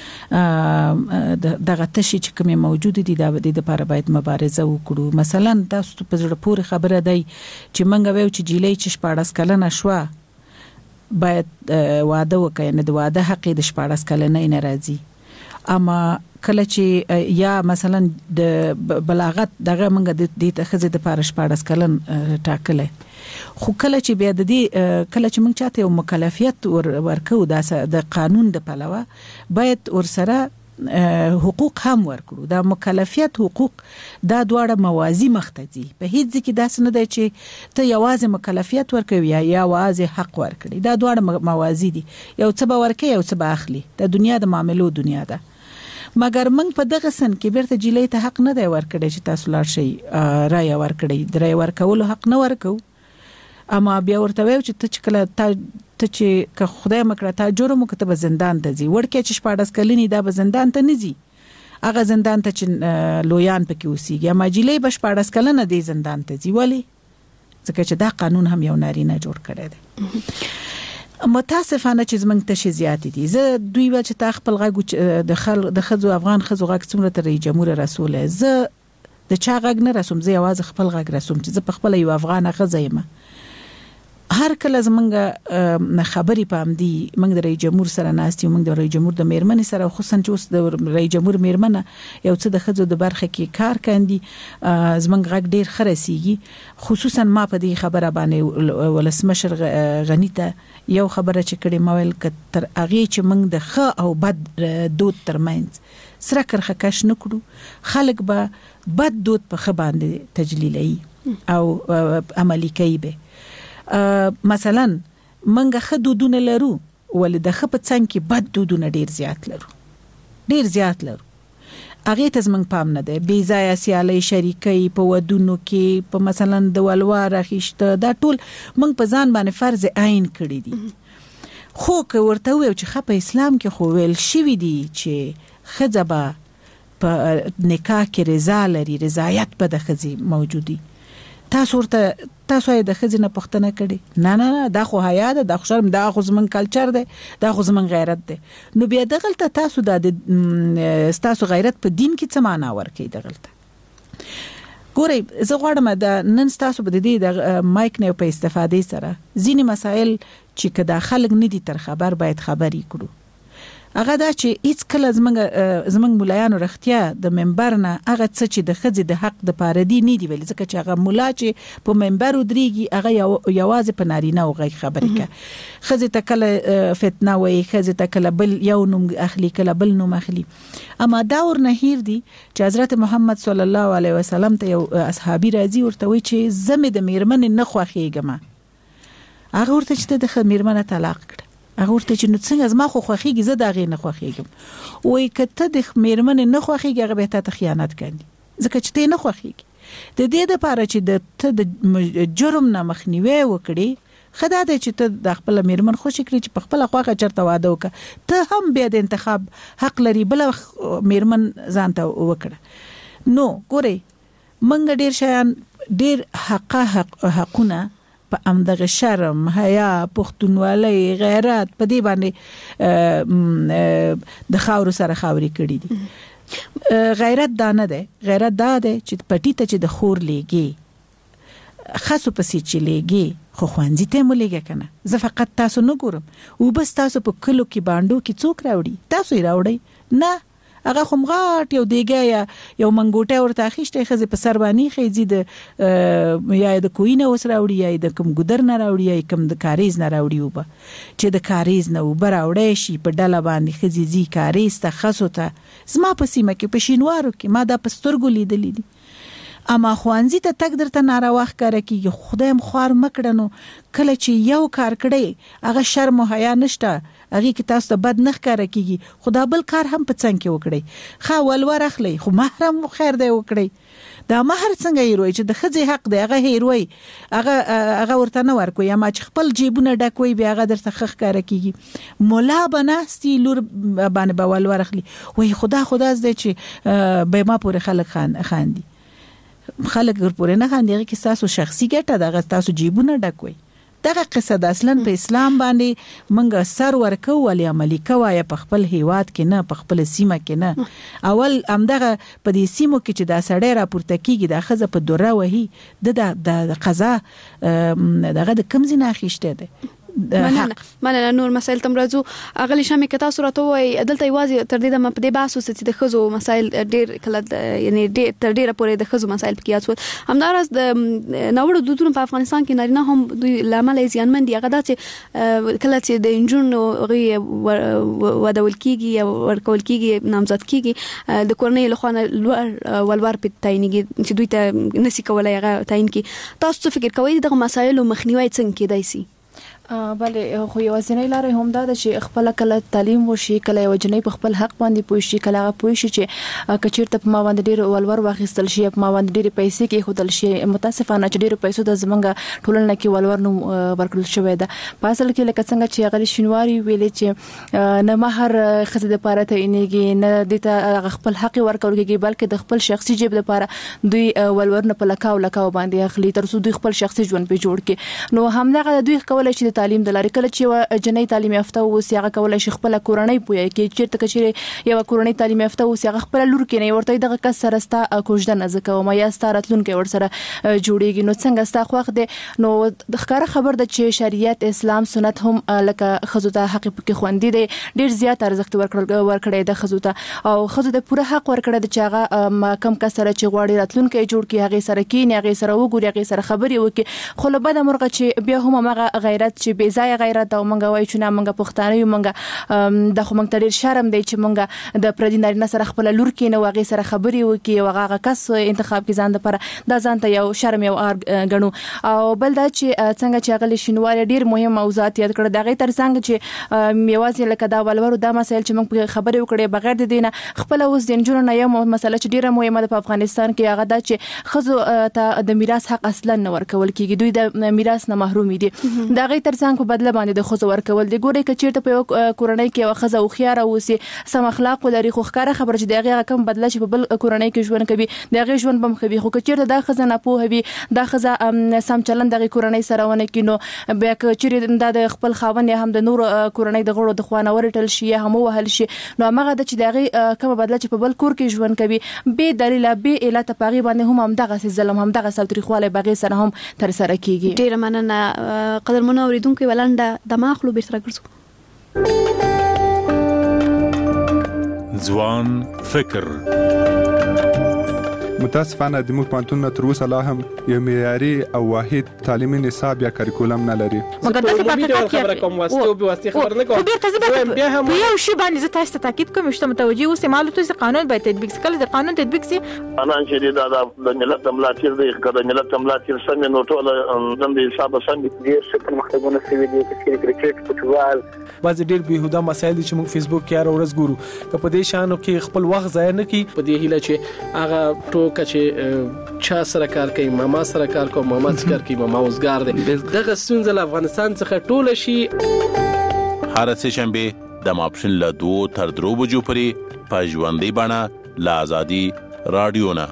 دغه تشي چې کومه موجود دي د لپاره باید مبارزه وکړو. مثلا تاسو په زړه پورې خبره دی چې منګه وایو چې جیلې چې 14 کلنه شوه باید واده وکړي، نه د واده حق د 14 کلنه نه راځي. اما کله چې یا مثلا د بلاغت دغه منګه د تخزه د پارش 14 کلن ټاکله، خو کله چې بیا د دې کله چې موږ چاته یو مکلفیت ورکو د قانون د پلوه باید ورسره حقوق هم ورکړو. دا مکلفیت حقوق دا دواړه موازی مختدي. په هیڅ ځکه داس نه دی چې ته یوازې مکلفیت ورکوي یا یوازې حق ورکړي. دا دواړه موازی دي، یو څه به ورکړي یو څه به اخلي. د دنیا د معاملو دنیا ده. مګر موږ په دغه سن کې بیرته جیلې ته حق نه دی ورکړي چې تاسو لاړ شي رای ورکړي. د رای ورکولو حق نه ورکو. اما بیا ورته وایو چې ته کله ته چې که خدای مکړه تا جرم وکړه به زندان ته ځي. وړکه چې 14 کلنی دا به زندان ته نه ځي، هغه زندان ته چې لویان پکې اوسېږي. اما جیلې به 14 کلنه دی زندان ته ځي. ولی؟ ځکه چې دا قانون هم یو نارینه جوړ کړی دی. متاسفانه چې زمنګ ته شي زیات دي. زه دوی ول چې تا خپل غږ د خزو افغان خزو غږ څومره تر جمهور رسول زه د چا غږ نه رسوم، زه یوازې خپل غږ رسوم چې زه په خپل یو افغان خزایم. هر کله زمنګ خبري پام دي موږ د رئیس جمهور سره ناستي، موږ د رئیس جمهور د میرمن سره، خصوصا چې اوس د رئیس جمهور میرمنه یو څه د خزو د برخه کې کار کوي. زمنګ غږ ډیر خرسيږي. خصوصا ما په دې خبره باندې ولسمشر غنی ته یو خبره چې کړي ما ویل کتر اغه چې موږ د خ او بد دود ترمنځ سره کرخه کش نکړو، خلک به بد دود په خ باندې تجلیلي او عملی کوي. مثلا منګه خدودونه لرو ولې د خپ څنګ کې بد دودونه ډیر زیات لرو. هغه ته زمنګ پام نه دی. بي ځای سیالي شریکي په ودونو کې په مثلا د ولوار اخیشته دا ټول منګ په ځان باندې فرض عین کړی دي. خو که ورته وي چې خپ اسلام کې خو ویل شوی دی چې خځبه په نکاح کې رضا لري، رضایت په د خځې موجودي. تاسو د خزینه پښتنه کړي نه دا خو حیا ده، دا خو شرم، دا خو زمون کلچر ده، دا خو زمون غیرت ده. نو بیا دغلته تاسو د تاسو غیرت په دین کې څه معنا ورکړي؟ دغلته ګورئ زه غواړم د نن تاسو په دې د مایک نه په استفادې سره ځینې مسائل چې کدا خلک نه دي تر خبر باید خبري کړو. هغه دا چې هیڅ کله زمنګ مولایانو رختیا د منبر نه هغه څه چې د خځې د حق د پاره دی نه دی ویل، ځکه چې هغه مولا چې په منبر ودرېږي هغه یوازې په نارینه او غي خبرې کوي. خځې ته کله فتنه وایي، خځې ته کله بل یو نوم اخلي، کله بل نوم اخلي. اما دا ور نه هیر دي چې حضرت محمد صلی الله علیه وسلم ته یو اصحابي راځي ورته وایي چې زمې د میرمن نه خوخېګم. هغه ورته چې د میرمن طلاق کړ. هغه ورته چې نو څنګه زما خو خوخيږي زه دا غي نه خوخيږم. وای کته د میرمن نه خوخيږي هغه به ته خیانت کوي، ځکه چې ته نه خوخيږي. د دې لپاره چې د جرم نه مخنیوي وکړي خدا دې چې ته د خپل میرمن خوشی کړی چې په خپل خواغه چرته واده وکړه، ته هم بیا د انتخاب حق لري بل میرمن ځانته وکړه. نو ګوري منګ ډیر شیان ډیر حقونه په امدغه شرم، حیا، پښتونولۍ، غیرت په دې باندې د خاور سره خاوري کړی دي. غیرت دا نه ده، غیرت دا ده چې پټی ته چې د خور لګي خاصو پسې چلیږي خو خوانځي ته مولېږي کنه زه فقط تاسو نه ګورم او بس تاسو په کلو کې باندو کې څوک راوړي تاسو یې راوړي نه هغه خمغاټ یو دیګه یو منګوټه ورته اخیشته خزه په سربانی خېزي د یا د کوینه وس راوړي یا د کوم ګدر نه راوړي یا کوم د کاریز نه راوړي وبه چې د کاریز نه وبر راوړي شي په ډله باندې خزي زی کاریز ته خاصو ته زما په سیمه کې په شینوارو کې ما د پسترګو لیدلې دي اما خوانځي ته تک درته ناروا ښکار کیږي خدایم خوار مکړنو کله چې یو کار کړي هغه شرم او حیا نشته هغه کې تاسو ته بد نه ښکار کیږي خدا بل کار هم په څنګه کې وکړي خا ولور اخلي خو محرم خیر دی وکړي دا مہر څنګه یې روي چې د خځې حق دی هغه هیروي هغه ورته نه ورکوي یا ما چې خپل جیبونه ډکوي بیا هغه درته ښکار کیږي مولا بناستي لور باندې بول ورخلي وای خدا دې چې به ما پورې خلک خاندي خلک ورپورې نه خاندي کې تاسو شخصي ګټه دغه تاسو جیبونه ډکوي دغه قصه د اصلا په اسلام باندې منګه سر ورکو ولې عملی کوي په خپل هیواد کې نه په خپل سیمه کې نه اول امدغه په دې سیمو کې چې دا سړی راپورته کیږي د خزه په دوره وهي د قضا دغه د کم زینه اخیشته ده مننه نور مسائل تم راځو اغلی شامه کتا صورت وای عدالت ایوازي تر دې د په دې باسو چې د خزو مسائل ډیر کله یعنی ډیر تر ډیره پورې د خزو مسائل پکې یاد همدارس د نوړو دودونو په افغانستان کې نارینه هم دوی لامل ځانمن دي هغه د کله چې د انجونو ودول کیږي او ورکول کیږي نامزد کیږي د کورنۍ له خوا ولور په تعینګي چې دوی ته نسی کولای هغه تعین کی تاسو فکر کوئ دغه مسایل مخنیوي څنګه کیدای شي بله خو یو ځینې لارې هم دا چې خپل کله تعلیم وشي کله یو جنې په خپل حق باندې پوه شي کله پوه شي چې کچیرته په ما باندې ډیر ولور واخیستل شي په ما باندې ډیر پیسې کې خودل شي متاسفانه چې ډیر پیسو د زمنګ ټولنه کې ولور نو ورکړل شوی ده په اصل کې لکه څنګه چې غلی شینواری ویلې چې نه مہر خزه د پاره ته انېږي نه د خپل حق ورکول کېږي بلکې د خپل شخصي جیب لپاره دوی ولور نه په لکاو باندې اخلي تر څو دوی خپل شخصي ژوند په جوړ کړي نو همدغه دوی کولای شي تعلیم د لاري کله چې جنۍ تعلیم یافته اوس هغه کولای شي خپل کورنۍ پوهه کې چیرته کچې یو کورنۍ تعلیم یافته اوس هغه خپل لور کې نه ورته دغه کس سره ستا کوژده نه زکه ما یا ستارتلون کې ور سره جوړیږي نو څنګه ستا خوخ دي نو د ښکار خبر د چې شریعت اسلام سنت هم لکه خزو ته حق کې خوندې دي ډیر زیات ارزښت ورکړي د خزو ته او خزو د پوره حق ورکړي چې هغه کم کس سره چې غواړي راتلون کې جوړ کې هغه سره کې هغه سره وګوري هغه سره خبري وکي خو له بده مرغه چې بیا هم هغه غیرت چې بې ځای غیرت او منګه وای چې نه منګه پښتانه یو منګه د خو منګ تر شرم دی چې منګه د پردي نارینه سره خپل لور کې نه واغې سره خبري وکي او هغه کس انتخاب کې ځان لپاره دا ځان ته یو شرم یو غنو او بل دا چې څنګه چې غلي شینواري ډیر مهم موضوعات یاد کړ دغه تر څنګه چې میوازي لکه دا ولورو دا مسایل چې موږ خبري وکړي بغیر د دینه خپل اوس د انجونو نه یو مسله چې ډیره مهمه ده په افغانستان کې هغه دا چې خزو ته د میراث حق اصلا نه ورکول کیږي دوی د میراث نه محروم دي دا غي تر څنګه په بدله باندې د خزو ورکول دي ګوري کچیرته په کورنۍ کې او خزه او خيار او سم اخلاق لري خو ښکاره خبر چې دغه کم بدله چې په بل کورنۍ کې ژوند کوي دغه ژوند بم کوي خو کچیرته د خزه نه پوه وي د خزه سم چلند دغه کورنۍ سره ونه کینو بیا کچیرته د خپل خاون یا هم د نور کورنۍ د غړو د خوانه ورټل شي هم وهل شي نو هغه د چې دغه کوم بدله چې په بل کور کې ژوند کوي به دلیل به اله تپاغي باندې هم دغه ظلم هم دغه سوتریخواله بغیر سره هم تر سره کیږي ډیر مننه قدر منوریدونکو ولنده دماغلو بیرته راګرځو ځوان فکر متاسفانه د موږ پانتون تر اوسه لا هم یو معیاري او واحد تعلیمي نصاب یا کریکولم نه لري مګر د حقیقت خبره کوم واسطه او به واسطه خبر نه کوم بیا هم یو شی باندې زه تاسو ته تاکید کوم چې متوجي اوسه معلومات چې قانون باید تطبیق شي کله د قانون تطبیق شي انا چې د ملت ملاتیر دی کله ملت ملاتیر سم نو ټول د حساب سم دي چې مختګونه سوي دي چې کرکټ فوتبال باز ډیر بهوده مسایل چې موږ فیسبوک کې هر ورځ ګورو که په دې شانو کې خپل وخت ضایع نه کړي په دې هیله چې هغه ټوکه چې چا سره کار کوي ماما سره کار کوي ماما سره کار کوي ماما اوسګار دی دغه ستونزه له افغانستان څخه ټول شي هر څه شنبه د ماپښین له 2 تر 3 بجو پورې په ژوندۍ بڼه له ازادي رادیو نه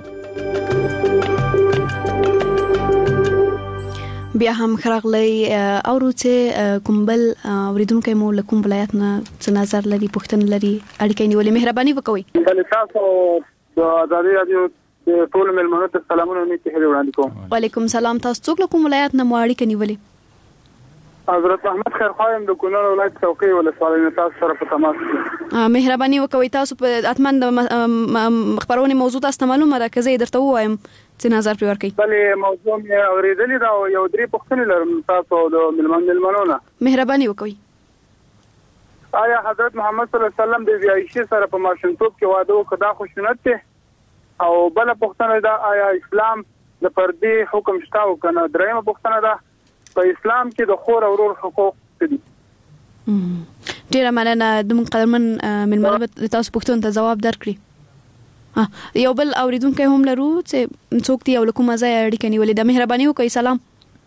بیا هم خراغلی اورو چې کومبل اوریدونکو مو له کوم ولایت نه څه نظر لري پوښتنه لري اړیکې نیولې مهرباني وکوي بل تاسو د ازادي رادیو ټول ملمنو ته سلامونه نیت هلي وړاندې کوم. وعلیکم سلام. تاسو څوک له کوم ولایت نه مواړی کنيولې؟ حضرت محمد خیر خوایم د کونړ ولایت څوکۍ ولسوالۍ نه تاسو سره په تماس کې. مهرباني وکوي تاسو په اتمن خبرونه موضوع تاسو معلومه ده که زه درته وایم چې نظر پرې ورکړئ. بلې موضوع مې اورېدلې دا یو درې پوښتنې لرم تاسو د ملمنو نه. مهرباني وکوي. آیا حضرت محمد صلی الله علیه وسلم د عائشې سره په ماشومتوب کې واده وکړ دا خو سنت دی؟ او بل پوښتنه دا آیا اسلام د پردې حکم شته او کنه؟ درېمه پوښتنه دا په اسلام کې د خور او ورور حقوق څه دي؟ ډیره مننه د قدرمن ملمنو تاسو پوښتنه ته جواب درکړي. یو بل اوریدونکو هم لرو چې څوک دی او کومه ځای اړیکه نیولې ده. مهرباني وکړئ. سلام.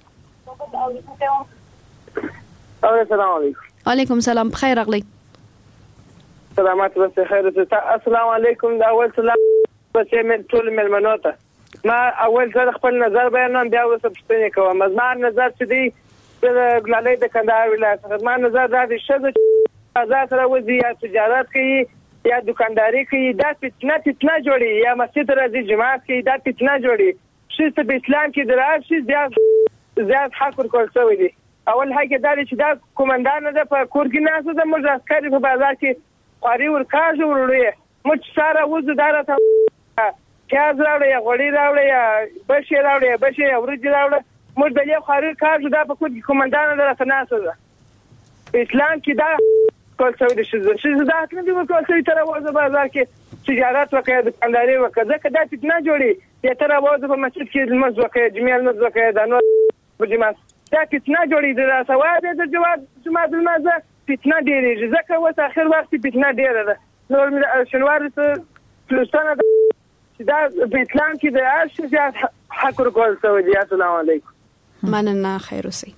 السلام علیکم. وعلیکم سلام. بخیر راغلی. سلامات بس خیر. السلام علیکم. دا اول سلام بس مې ټول ملمنو ته ما اول ځل خپل نظر بیانوم بیا وروسته پوښتنه کوم. زما نظر چې دی د ګلالۍ د کندهار ولایت زما نظر دا دی چې آزاد سره وځي یا تجارت کوي یا دکانداري کوي دا فتنه جوړي یا مسجد راځي جماعت کوي دا فتنه جوړي. چې په اسلام کې دراشي زیات حق ورکول شوی دی. اول هغه دا چې دا کومندان نه په کور کې نه اساس د موږ عسکري په بازار کې قاری ورکاږي وروړي موږ سره وځو دارته کاز راوړي یا غوړي راوړي یا بشي راوړي یا بشي یا ورځي راوړي موږ د یو قاری کاږو دا په کور کې کومندان نه درته نه اساس اسلام کې دا کول څه دي چې دا څنګه دی کول څه تر وځو بازار کې تجارت وکړي دکانداري وکړي ځکه دا فتنه جوړي یا تر وځو په مسجد کې لمز وکړي جمعه لمز وکړي دا نو بجماعت دا فتنه جوړي دا سواد د جماعت المازه فتنه ډیره ځکه وس اخر وخت فتنه ډیره ده. نو شنوار ته فلسطین دا په اسلام کې د هر زیات حق ورکول شوی دی. السلام علیکم. مننه. خیر اوسئ.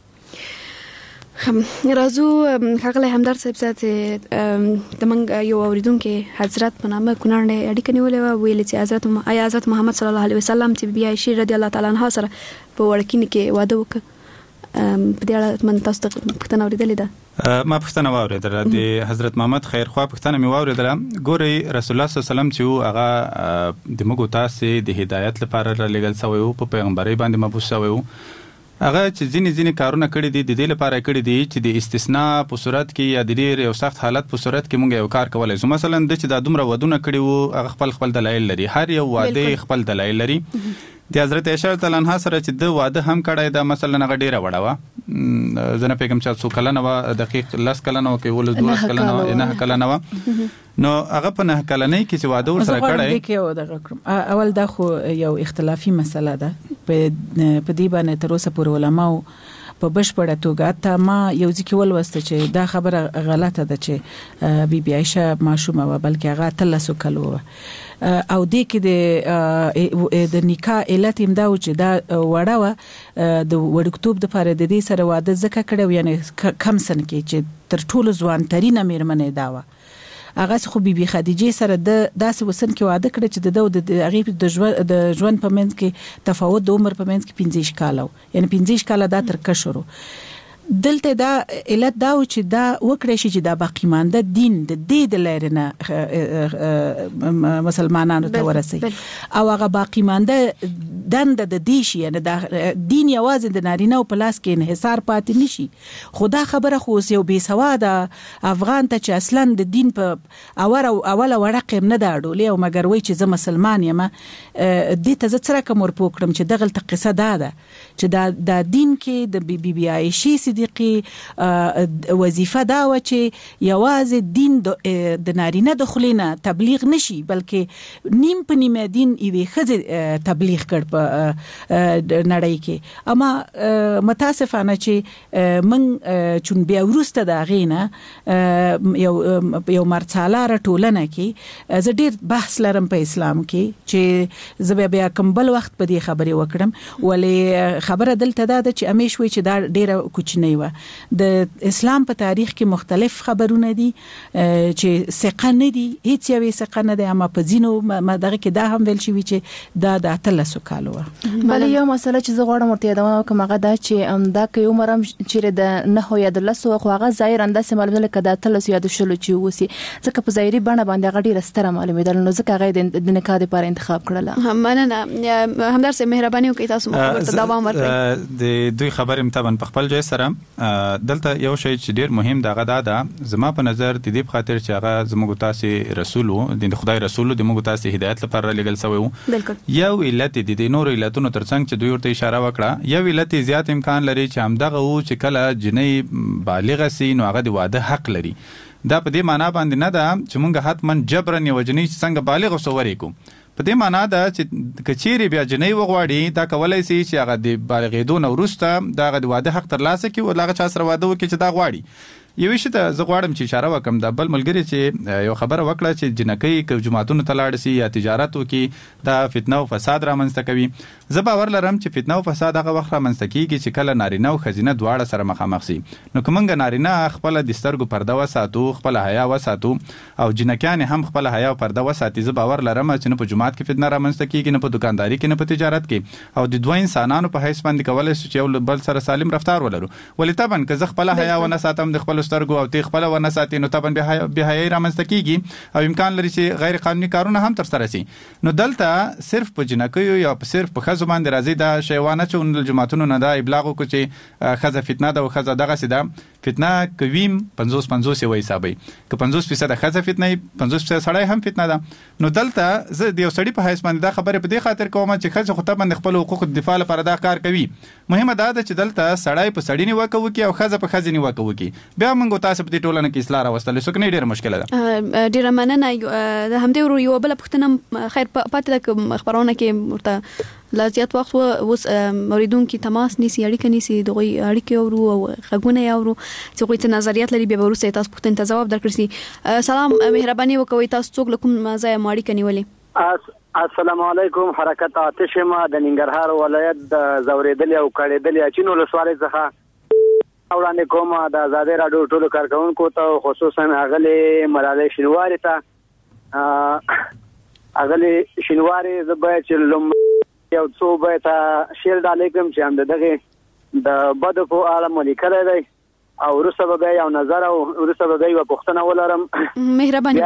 راځو ښاغلی همدرد صاحب ذات د منګ یو اوریدونکو حضرت په نامه کونړ نه اړیکه نیولې و ویل چې حضرت محمد صلی الله علیه وسلم چې بی عائشہ رضی الله تعالی عنها سره په وړکینه کې واده وکړ. په دې اړه من تاسو ته پوښتنه اوریدلې ده. ما پوښتنه واوریدله د حضرت محمد خیرخوا پوښتنه مې واوریدله. ګورئ رسول الله صلی الله علیه وسلم چې هغه د موږ تاسو د هدایت لپاره لګل شوی وو په پیغمبري باندې مبعوث شوی وو. هغه چې ځینې کارونه کړی دي د دې لپاره کړی دي چې د استثناء په صورت کې یا د ډېر یو سخت حالت په صورت کې موږ یو کار کولای شو. مثلا د چې دا دومره ودونه کړي وو هغه خپل دلایل لري. هر یو واده خپل دلایل لري. د حضرت عائشہ تعالی عنها سره چې د واده هم کړی دا مثلا هغه ډیره وړه وه. زه نه پیغام چې څو کلنه وه دقیق 10 کلنه وه کې 12 کلنه 9 کلنه وه. نو هغه په 9 کلنۍ کې چې واده ورسره کړی اول دا خو یو اختلافي مسله ده په دې باندې تر اوسه پورې علماو په بشپړه توګه ته ما یو ځکه ولوسته چې دا خبره غلطه ده چې بی عائشہ ماشومه وه بلکې هغه 13 کلو وه او دې کې د نکاح علت هم دا و چې دا وړه وه د وړکتوب دپاره د دې سره واده ځکه کړی یعنی کم سن کې چې تر ټولو ځوانترینه مېرمنې دا وه. هغه خو بیبي خدیجه سره د داسې وسن کې واده کړ چې د هغې د ژوند په منځ کې تفاوت د عمر په منځ کې 15 کاله یعنی 15 کاله دا تر کشرو. دلته دا علت دا و چې دا وکړی شي چې دا باقی مانده دین د دې د لارې نه مسلمانانو ته ورسي او هغه باقی مانده دنده د دې شي یعنی دا دین یوازې د نارینه په لاس کې انحصار پاتې نشي. خو دا خبره خو یو بې سواده افغان ته چې اصلا د دین په اوله ورقه نه دا اړولې او مګر وای چې زه مسلمان یم دې ته زه څه رقم ورپو کړم چې دغلته قصه دا ده چې دا دین کې د بی عائشې صدیقی وظیفه دا و چې یوازې دین د نارینه د خلینا تبلیغ نشي بلکې نیم په نیمه دین یوې ښځې تبلیغ کړ په نړۍ کې. اما متاسفانه چې من چون بیا وروسته د هغې نه یو مرڅالاره ټولنه کې زه ډېر بحث لرم په اسلام کې چې زه بیا کوم بل وخت په دې خبرې وکړم ولې خبره دلته دا ده چې همیش وایي چې دا ډېره کوچنۍ وه. د اسلام په تاریخ کې مختلف خبرونه دي چې ثقه نه دي هیڅ یوې ثقه نه دی اما په ځینو دغه کې دا هم ویل شوي چې دا د 13 کالو وه. بلې یو مسله چې زه غواړم ورته یادوم کوم هغه دا چې دا کې عمرم چې د نه هو یا د لسو خو هغه ظاهر انداسه معلومه لکه دا تلس یا د شلو چې وسی ځکه په ظاهري بڼه باندې هغه ډیره ستره معلومه ده نو ځکه هغه د نکاح لپاره انتخاب کړل. مننه همدار سه مهرباني وکړئ تاسو ورته دوام ورکړئ. د دوی خبرې متابن په خپل ځای سره دلته یو شی چې ډیر مهم دغه دا زما په نظر د دې په خاطر چې هغه زموږ تاسو رسول د خدای رسول د موږ تاسو هدایت لپاره لګل شوی وو. یو علت د نور علتونو ترڅنګ چې دوی ورته اشاره وکړه یو علت زیات امکان لري چې همدغه وو چې کله جنۍ بالغه سي نو هغه د واده حق لري. دا په دې معنی باندې نه ده چې موږ حتمن جبرن یو جنۍ څنګه بالغ وسوري کو. په دې معنی ده چې کچيري بیا جنۍ وغواړي دا کولای شي چې هغه د بالغېدو نه وروسته دا د واده حق ترلاسه کړي او هغه چا سره واده وکړي چې دا غواړي. یو شی ته زه غواړم چې اشاره وکم دا بل ملګری چې یو خبره وکړه چې جنکۍ ک جماعتونو ته لاړ شي یا تجارت وکي دا فتنه او فساد رامنځته کوي. زه باور لرم چې فتنه او فساد هغه وخت رامنځته کیږي چې کله نارینه او خزینه دواړه سره مخامخ شي. نو کومنګ نارینه خپل د سترګو پرده وساتو خپل حیا وساتو او جنکیان هم خپل حیا او پرده وساتي. زه باور لرم چې نه په جماعت کې فتنه رامنځته کیږي نه په دکانداري کې نه په تجارت کې او د دوه انسانانو په حیث باندې کولای شي چې یو بل سره سالم رفتار ولرو. ولې طبعا که زه خپل حیا ونه ساتم د خپل سترګو او تی خپل ونه ساتي نو طبعا به حیا رامنځته کیږي او امکان لري چې غیر قانوني کارونه هم تر سره شي. نو دلته صرف په جنکیو یا صرف په خزو باندې راځي دا شیوانه چې جماعتونو نه دا ابلاغ کو چې خزه فتنه ده او خزه دغه سیده فتنه کویم 50-50 یو حسابي که 50% خزه فتنه 50% سړی هم فتنه ده. نو دلته زه د یو سړی په حیث باندې دا خبره په دې خاطر کوم چې خزه خو ته باندې خپل حقوق دفاع لپاره دا کار کوي. مهمه دا ده چې دلته سړی په سړی نیوکه وکي او خزه په خزه نیوکه وکي. بیا موږ تاسو په دې ټولنه کې اصلاح راوستل سو کني ډیره مشکله ده. ډیره مننه د همدې ورو یو بل پښتنه خیر پاتې د خبرونه کې ورته لا زیات وخت اوس اوریدونکو تماس نیسی اړیکه نیسی دغه اړیکه ورو او غږونه یاورو چې کوم څه نظریات لري به ورسته تاسو پوښتنه ته جواب درکړئ. سلام مهرباني وکوي تاسو څوک لکم ځای اړیکه نیولې. السلام علیکم حرکت آتش ما د ننګرهار ولایت د زوریدل او کړهدل چینو له سوال څخه وړاندې کوم د آزاد رادیو ټولو کارکونکو ته خصوصا اغلی ملاله شینواری ته اغلی شینواری زبای چې لوم یو څو به تا شیل علیکم چې هم دغه د بدو په اړه ملي دی او ورسره به یو نظر او ورسره به یو پوښتنه ولرم. مهرباني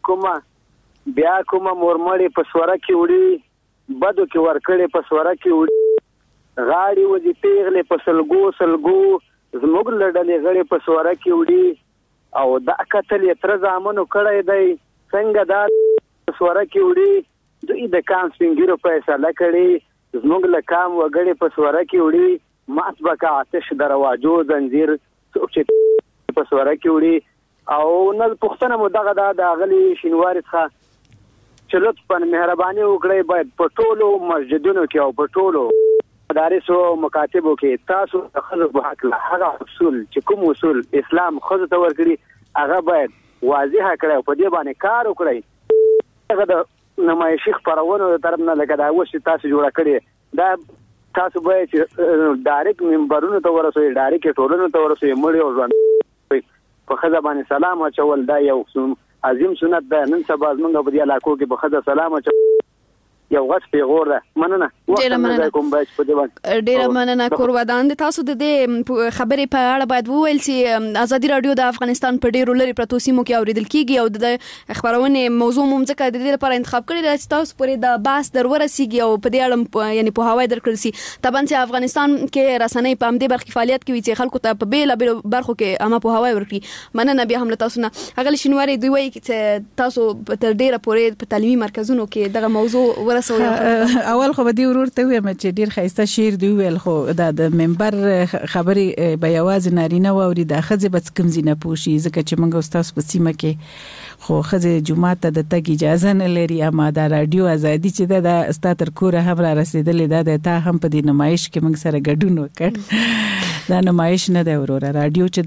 بیا کومه مورمړې په سوره کې وړي بدو کې ورکړې په سوره کې وړي غاړي وځي پیغلې په سلګو زموږ لړلې غړې په سوره کې وړي او دا قتل یې تر زامنو کړی دی څنګه دا سوره کې وړي دوی د کام سپینګیرو فیصله کړي زموږ له کام وګړي په سوره کې وړي ماتبکه آتش درواجو زنجیر څوک چې په سوره کې وړي او نن پښتنه مدغه د اغلی شینواری څخه چې لطفا مهرباني وکړئ باید په ټولو مسجدونو کې او په ټولو مدارسو مکاتبو کې تاسو د خلکو په حق له هغه اصول چې کوم اصول اسلام خود ته ورکړي هغه باید واضح کړئ او په دې باندې کار وکړئ. هغه د نمایشي خبرونو د طرف نه لکه دا وشي تاسو جوړ کړی دا تاسو به چې ډایرکټ منبرونو ته ورسوي ډایرکټ ټولنو ته ورسوي مړ او ځوان په خزه باندې سلام اچول دا یو عظیم سنت ده. نن سبا موږ په دې علاقو کې په خزه سلام اچول یو غټ پیغور ده. مننه ډیره مننه کوروادان تاسو د دې خبرې په اړه باید وویل چې ازادي رادیو د افغانستان په ډیرو لري پروتو سیمو کې اوریدل کیږي او د خبرونه موضوع ممځکه د دې لپاره انتخاب کړی دی چې تاسو پرې د باس درورسیږي او په دې اړه یعنی په هواي درکړل سي. طبعا چې افغانستان کې رسنۍ په همدې برخه فعالیت کوي چې خلکو ته په بیل برخو کې اما په هواي ورکړي. مننه بیا هم تاسو نه اغل شینواری دوی وایي چې تاسو په ډیره پورې په تعلیمي مرکزونو کې دغه موضوع اول خو به دی ورور ته ویم چې ډیر خیسته شیر دی ویل خو د منبر خبرې به یوازې نارینه ووري د خزه بس کمزینه پوشي ځکه چې موږ استاد په سیمه کې خو خزه جمعه ته د تګ اجازه نه لري اما د رادیو ازادي چې د استاد تر کوره هم را رسیدلې ده تا هم په دې نمایش کې موږ سره ګډون وکړ دا نمایش نه دی وروره. رادیو چې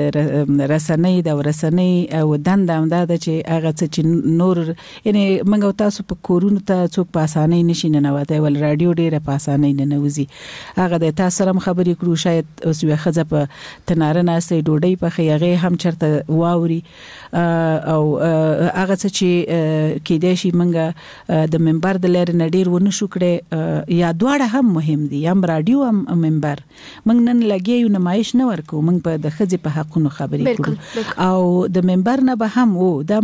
د رسنۍ د ورسنۍ او دنده هم دا چې هغه چې نور یعنی موږ تاسو په کورونو ته څوک په اسانۍ نشي ننوتای، ول رادیو ډیره په اسانۍ ننوځي. هغه د تاسو سره خبرې کړو، شاید اوس یو خزه په تناره ناسې ډوډۍ په خیغه هم چرته واوري او هغه چې کېدای شي موږ د منبر د لارې نه ډیر ونه شو کړې، یا دواړه هم مهم دي، هم رادیو هم منبر. موږ نن لګیو نمایش نه ورکو، موږ په د خزې په حقونو خبرې کړو او د منبر نه به هم وو دا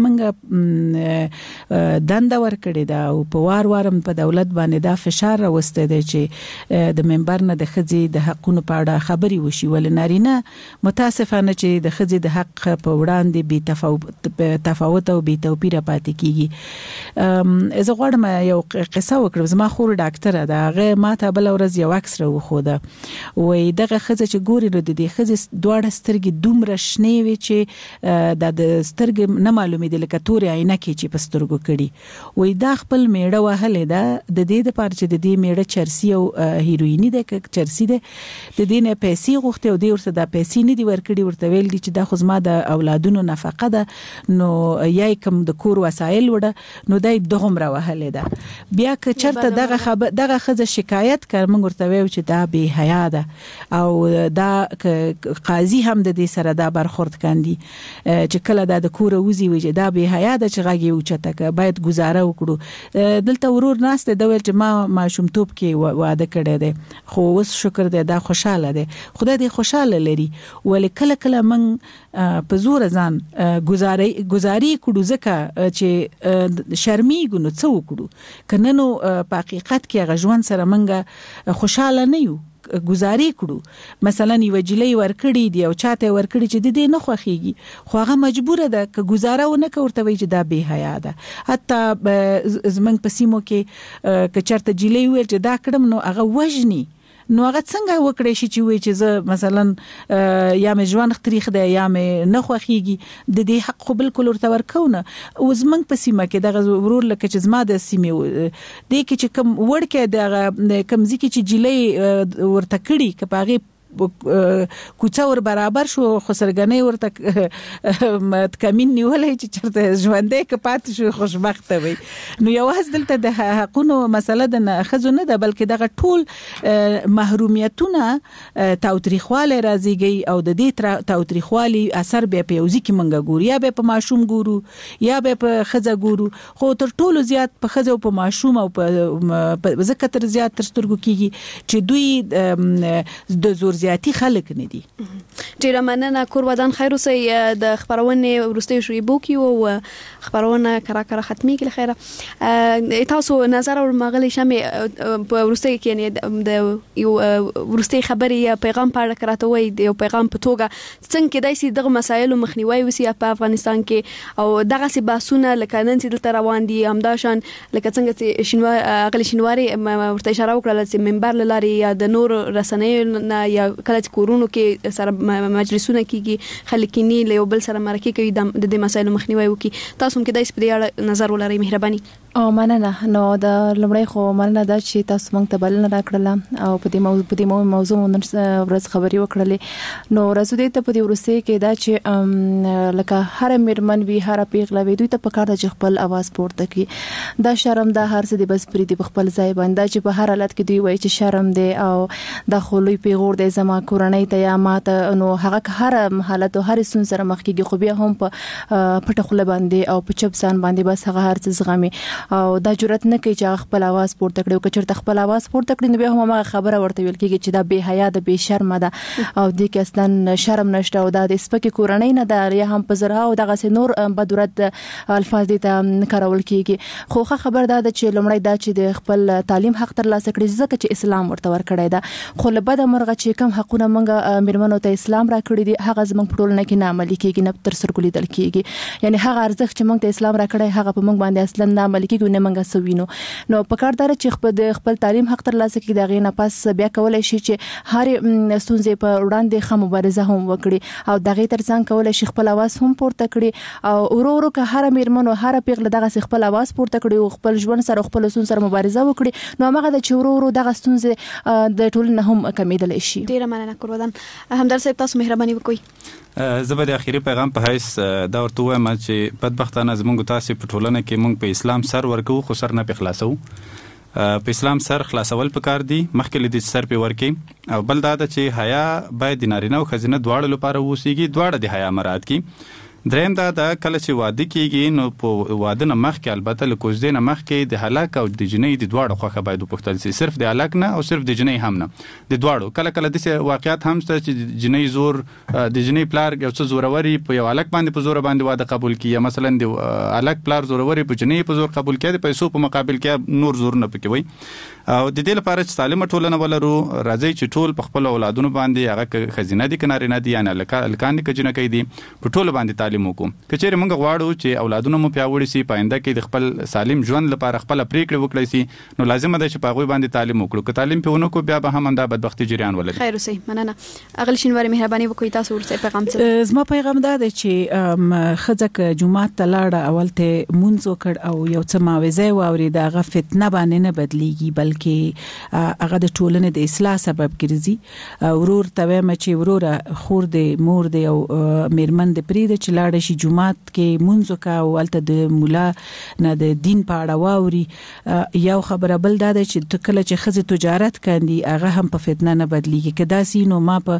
موږ دنده ورکړې ده او په وارم په دولت باندې دا فشار راوسته دی چې د منبر نه د خزې د حقونو په اړه خبري وشي، ول نارینه متاسفانه چې د خزې د حق په وړاندې بي تفاوت او بي توپیر پاتې کیږي. زه غواړم یو قصه وکړم. زما خور ډاکټره ده، هغه ماته بل ورځ یو عکس راوخوده، وای دغه خزه چې ګوري نو د دې خزې دواړه سترګې دومره شنې وي چې د سترګې نه معلومې دي لکه تورې عینکې چې په سترګو کړي. وای دا خپل میړه وهلې ده د دې لپاره چې د دې میړه چرسي او هیرویني ده، که چرسي ده د دې نه پیسې غوښته او دې ورته د پیسې نه دی ورکړي، ورته ویل دي چې دا خو زما د اولادونو نفقه ده، نو یا کوم د کور وسایل وړه، نو دای دغم را وهلې ده. بیا که چرته دغه خزه شکایت کړ، موږ ورته ویو چې دا بے حیا ده او دا قاضي هم د دې سره دا برخورد کاندي چې کله دا د کور وزي وي چې دا بے حیا ده چې غږی اوچته باید گزاره وکړو. دلته ورور ناست د ویل چې ما شومتوب کې واده کړی دی، خو اوس شکر دی دا خوشاله دی، خدای دې خوشاله لري. ولې کله من په زور ځان گزاري کړو ځکه چې شرمېږو، نو څه وکړو؟ کنه نو په حقیقت کې هغه ژوند سره منګه خوشاله نه یو. گزاري کړو مثلا یو جلی ورکړی دی او چاته ورکړی چې د دې نه خوخيږي، خو هغه مجبوره ده که گزاره ونه کوي وي چې دا بے حیا ده. حتی زمنګ پسیمو کې که چرته جلی ویل چې دا کړم نو هغه وژني، نو هغه څنګه وکړي شي چې وي چې زه مثلا یا مې ژوند تاریخ دی یا مې نه خوخيږي، د دې حق خو بالکل ورته ورکونه. او زمنګ په سیمه کې دغه ورور لکه چې زما د سیمه د کې چې کم وړکه د کم ځکه چې جلی ورته کړي کپاغي کوڅه ور برابر شو، خسرګنۍ ورته کمین نیولای چې چرته ژوندې کپات شو خوشبخت وي. نو یوازې دلته د حقونو مسله د خزو نه ده، بلکې دغه ټول محرومیتونه تاوتریخواله راځيږي او د دې تاوتریخوالي اثر به په یوځي کې منګه ګوري، یا به په ماشوم ګورو یا به په خزه ګورو، خو تر ټولو زیات په خزه او په ماشوم او په زکاتر زیات تر سترګو کیږي چې دوی د زور زیاتی خلک نه دي. ډیره مننه. کور ودان خیر اوسئ. د خبرونه ورستي شریبو کی او خبرونه کرا ختمي کی خیره تاسو نظر او مغلی شمه په ورستي کې یعنی د یو ورستي خبري یا پیغام پاره کراتوي د یو پیغام په توګه څنګه کېدای شي دغه مسایل مخنیوي وسی په افغانستان کې او دغه سی باسونه لکه نن چې دلته روان دي همداشان لکه څنګه چې اغلی شنواري ورته اشاره وکړه چې منبر لاري یا د نور رسنۍ یا کله چې کورونو کې سره مجلسونه کیږي خلکینی له یو بل سره مرکه کوي د دې مسایلو مخنیوي وکي. تاسو هم کې دای په دې اړه نظر ولرئ مهرباني. او مننه. نو د لمړی خو مننه دا چې تاسو مونږ ته بلنه راکړله او په دې موضوع نن ورځ خبري وکړلې. نو ورځ دې ته په دې ورسته کې دا چې لکه هر مرمن وی هر پیغله وی دوی ته په کار د خپل आवाज پورته کی. دا شرم دا هر څه دې بس پری دې خپل ځای باندې چې په هر حالت کې دوی وایي چې شرم دی او دا خولوی پیغور دی زما کورنۍ ته یا ماته، نو هغه هر حالت او هر سن سره مخ کېږي، خو بیا هم په پټه خوله باندې او په چپ ځان باندې بس هغه هر څه زغمي او دا جرأت نه کوي چې خپل आवाज پورته کړي. او که چېرته خپل आवाज پورته کړي نو بیا هم هغه خبره ورته ویل کېږي چې دا بے حیا ده، بے شرم ده او دې کې اصلا شرم نشته او دا د سپکې کورنۍ نه ده یا هم په زرا او دغه سي نور بدورت الفاظ دې ته کارول کېږي. خو خبر ده چې لمړی دا چې د خپل تعلیم حق تر لاسه کړي ځکه چې اسلام ورته ورکړی ده، خو له بده مرغه چې کوم حقونه موږ مرمنو ته اسلام را کړی دي هغه زموږ په ټولنه کې نه عملي کېږي، نه تر سره کولی دل کېږي. یعنی هغه ارزښت چې موږ ته اسلام را کړی هغه په موږ باندې اصلا نه عملي کېږي کیږي نه منګه سوینو نو پکاردار چې خپل تعلیم حق تر لاسه کې دا غي نه پاس بیا کولای شي چې هر ستونزې په وړاندې خه مبارزه هم وکړي او دغه ترڅنګ کولای شي خپل اواز هم پورته کړي او ورو که هر میرمنو هر پیغله دغه خپل اواز پورته کړي او خپل ژوند سره خپل سون سره مبارزه وکړي نو هغه د چورو دغه ستونزې د ټولنې هم کمیدل شي. ډیره مننه کورودان. همدار صاحب تاسو مهرباني وکړئ. زه د اخیری پیغام په حیث دا ورته وایم چې بدبختانه زمونږ تاسو په ټولنه کې مونږ په اسلام سر ورکو خو سر نه په خلاصو. په اسلام سر خلاصول پکار دي مخکې لدی سر په ورکی او بل دا چې حیا باید د نارینه او ښځینه دواړو لپاره وسیږي دواړه د حیا مراعات کی. دریم دا کله چې واده کیږي نو په واده نه مخکې البته له کوزدې نه مخکې د هلاک او د جنۍ د دواړو خوښه باید وپوښتل شي صرف د هلاک نه او صرف د جنۍ هم نه د دواړو. کله د واقعیت هم شته چې جنۍ زور د جنۍ پلار یو څه زوروري په یو هلاک باندې په زور باندې واده قبول کیه مثلا د هلاک پلار زوروري په جنۍ په زور قبول کیه د پیسو په مقابل کې نور زور نه پکې وي او د دې لپاره چې سالمه ټولنه ولرو راځي چې ټول په خپل اولادونو باندې هغه خزینه دي کنارینه دي یعنی لکان کې جنہ کوي دي په ټول باندې تعلیم وکړو. کچېره موږ غواړو چې اولادونو مو پیاوړي سي پاینده کې د خپل سالم ژوند لپاره خپل پریکړه وکړي سي نو لازم ده چې په هغه باندې تعلیم وکړو. که تعلیم په ونکو بیا به هم دا بدبختی جریان ولري. خیر اوسئ. مننه. اغل شینواری مهرباني وکړئ تاسو ورته پیغام څه. زما پیغام دا دی چې خځه جمعه ته لاړه اولته مونږ وکړ او یو څه ماوزه واوري دغه فتنه باندې نه بدليږي بلکې هغه د ټولنې د اصلاح سبب ګرځي. ورور ته وایم چې وروره خور د مور د او میرمن د پرید چې لاړ شي جمعات کې مونږ کا او الته د مولا نه د دین په اړه واوري یو خبره بل دا چې کله چې خزه تجارت کاندي هغه هم په فتنه نه بدليږي کدا سينو ما په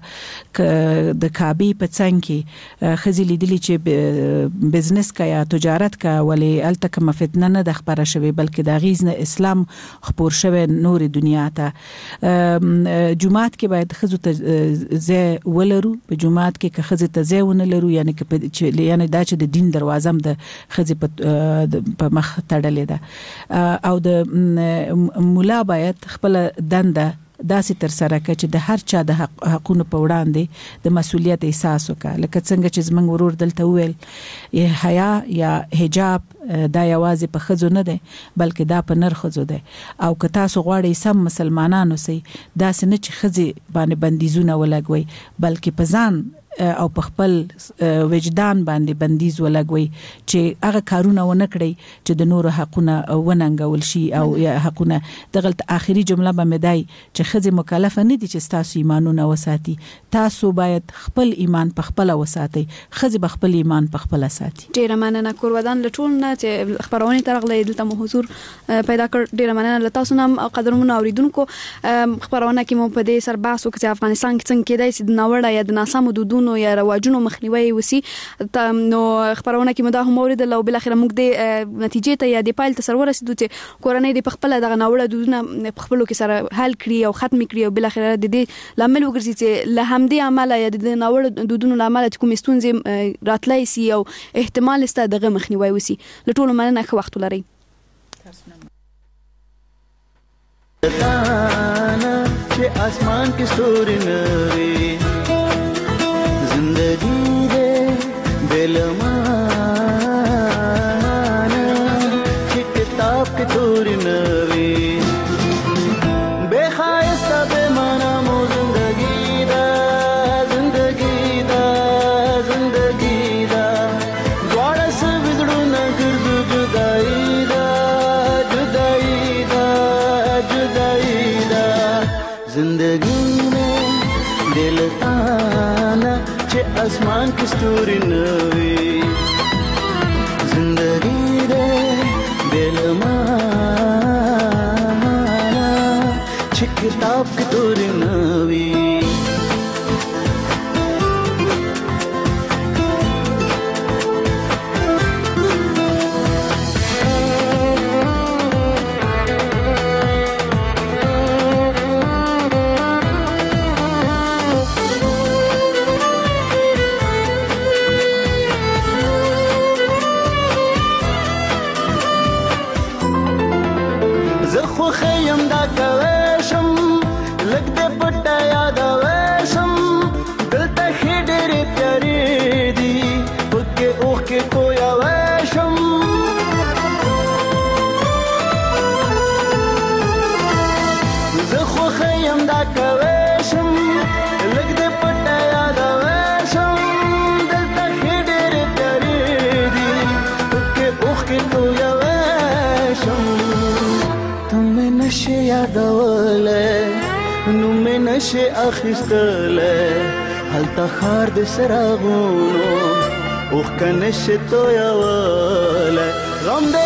د کابي په څنګ کې خزه لیدلی چې بزنس کا یا تجارت کا ولې الته کوم فتنه نه د خبره شوی بلکې د غیزنه اسلام خبر شوی نور دنیا ته. جمعات کې باید خزو ته زه ولرو په جمعات کې خزه ته زه ونه لرو یعنی دا چې د دین دروازه د خزه په مخ تړلې ده او د مولا باید خپل دنده داسې تر سره کړي چې د هر چا د حقونو په وړاندې د مسؤلیت احساس وکړي لکه څنګه چې زمنګ ورور دلته ویل حیا یا حجاب دا یوازې په خزو نه ده بلکې دا په نر خزو ده او که تاسو غواړئ سم مسلمانانو سي دا سن چې خزي باندې بندیزونه ولګوي بلکې په ځان او په خپل وجدان باندې بندیز ولګوي چې هغه کارونه ونه کړی چې د نورو حقونه وننګول شي او یا حقونه دغه اخیری جمله به مدای چې خزي مکلف نه دي چې تاسو ایمانونه وساتي تاسو باید خپل ایمان په خپل وساتي خزي په خپل ایمان په خپل ساتي. ډیر مننه کورودان لټول نه چې خبرونه ترغلې دلته مو حضور پیدا کړ ډیر مننه لتاسو نام او قدرمن اوریدونکو خبرونه کې مو په دې سر باسو چې افغانستان کې څنګه کېدای سي د ناوړه یا د ناسمو دودونو یا رواجونو مخنیوي وسی نو خبرونه کې مده هم اوریدل او بل اخر موږ د نتیجې ته یا د پایل تصور رسیدو چې کورنۍ د خپل دغه ناوړه دودونه خپلو کې سره حل کړی او ختم کړی او بل اخر د دې لامل وګرځي چې له همدې عمله یا د ناوړه دودونو لامل چې کوم ستونزې راتلای سي او احتمال است دغه مخنیوي وسی لټول مننه خو وخت لري. چې اسمان کې ستوري نوي زندگی دے دل مانا کہ کتاب کی توری نوی بے خائستہ بے مانا مو زندگی دا زندگی دا زندگی دا دوارا سے وزڑو نگرزو جدائی دا جدائی دا جدائی دا زندگی میں دل تانا اسمان کی ستوری نوی زندگی دے دل مانا چھ کتاب کی توری نوی خیم دا کوشم لګ دې پټه یاد خیم دا کویشم لګ دې پټه یاد وېشم دلته ډېر پیارې دي پکې اوخ کې تو یوېشم ته مې نشې یادولی نو مې نشې اخیستلی هلته ښار د څراغونو اوښکه نشې تویولی غم دې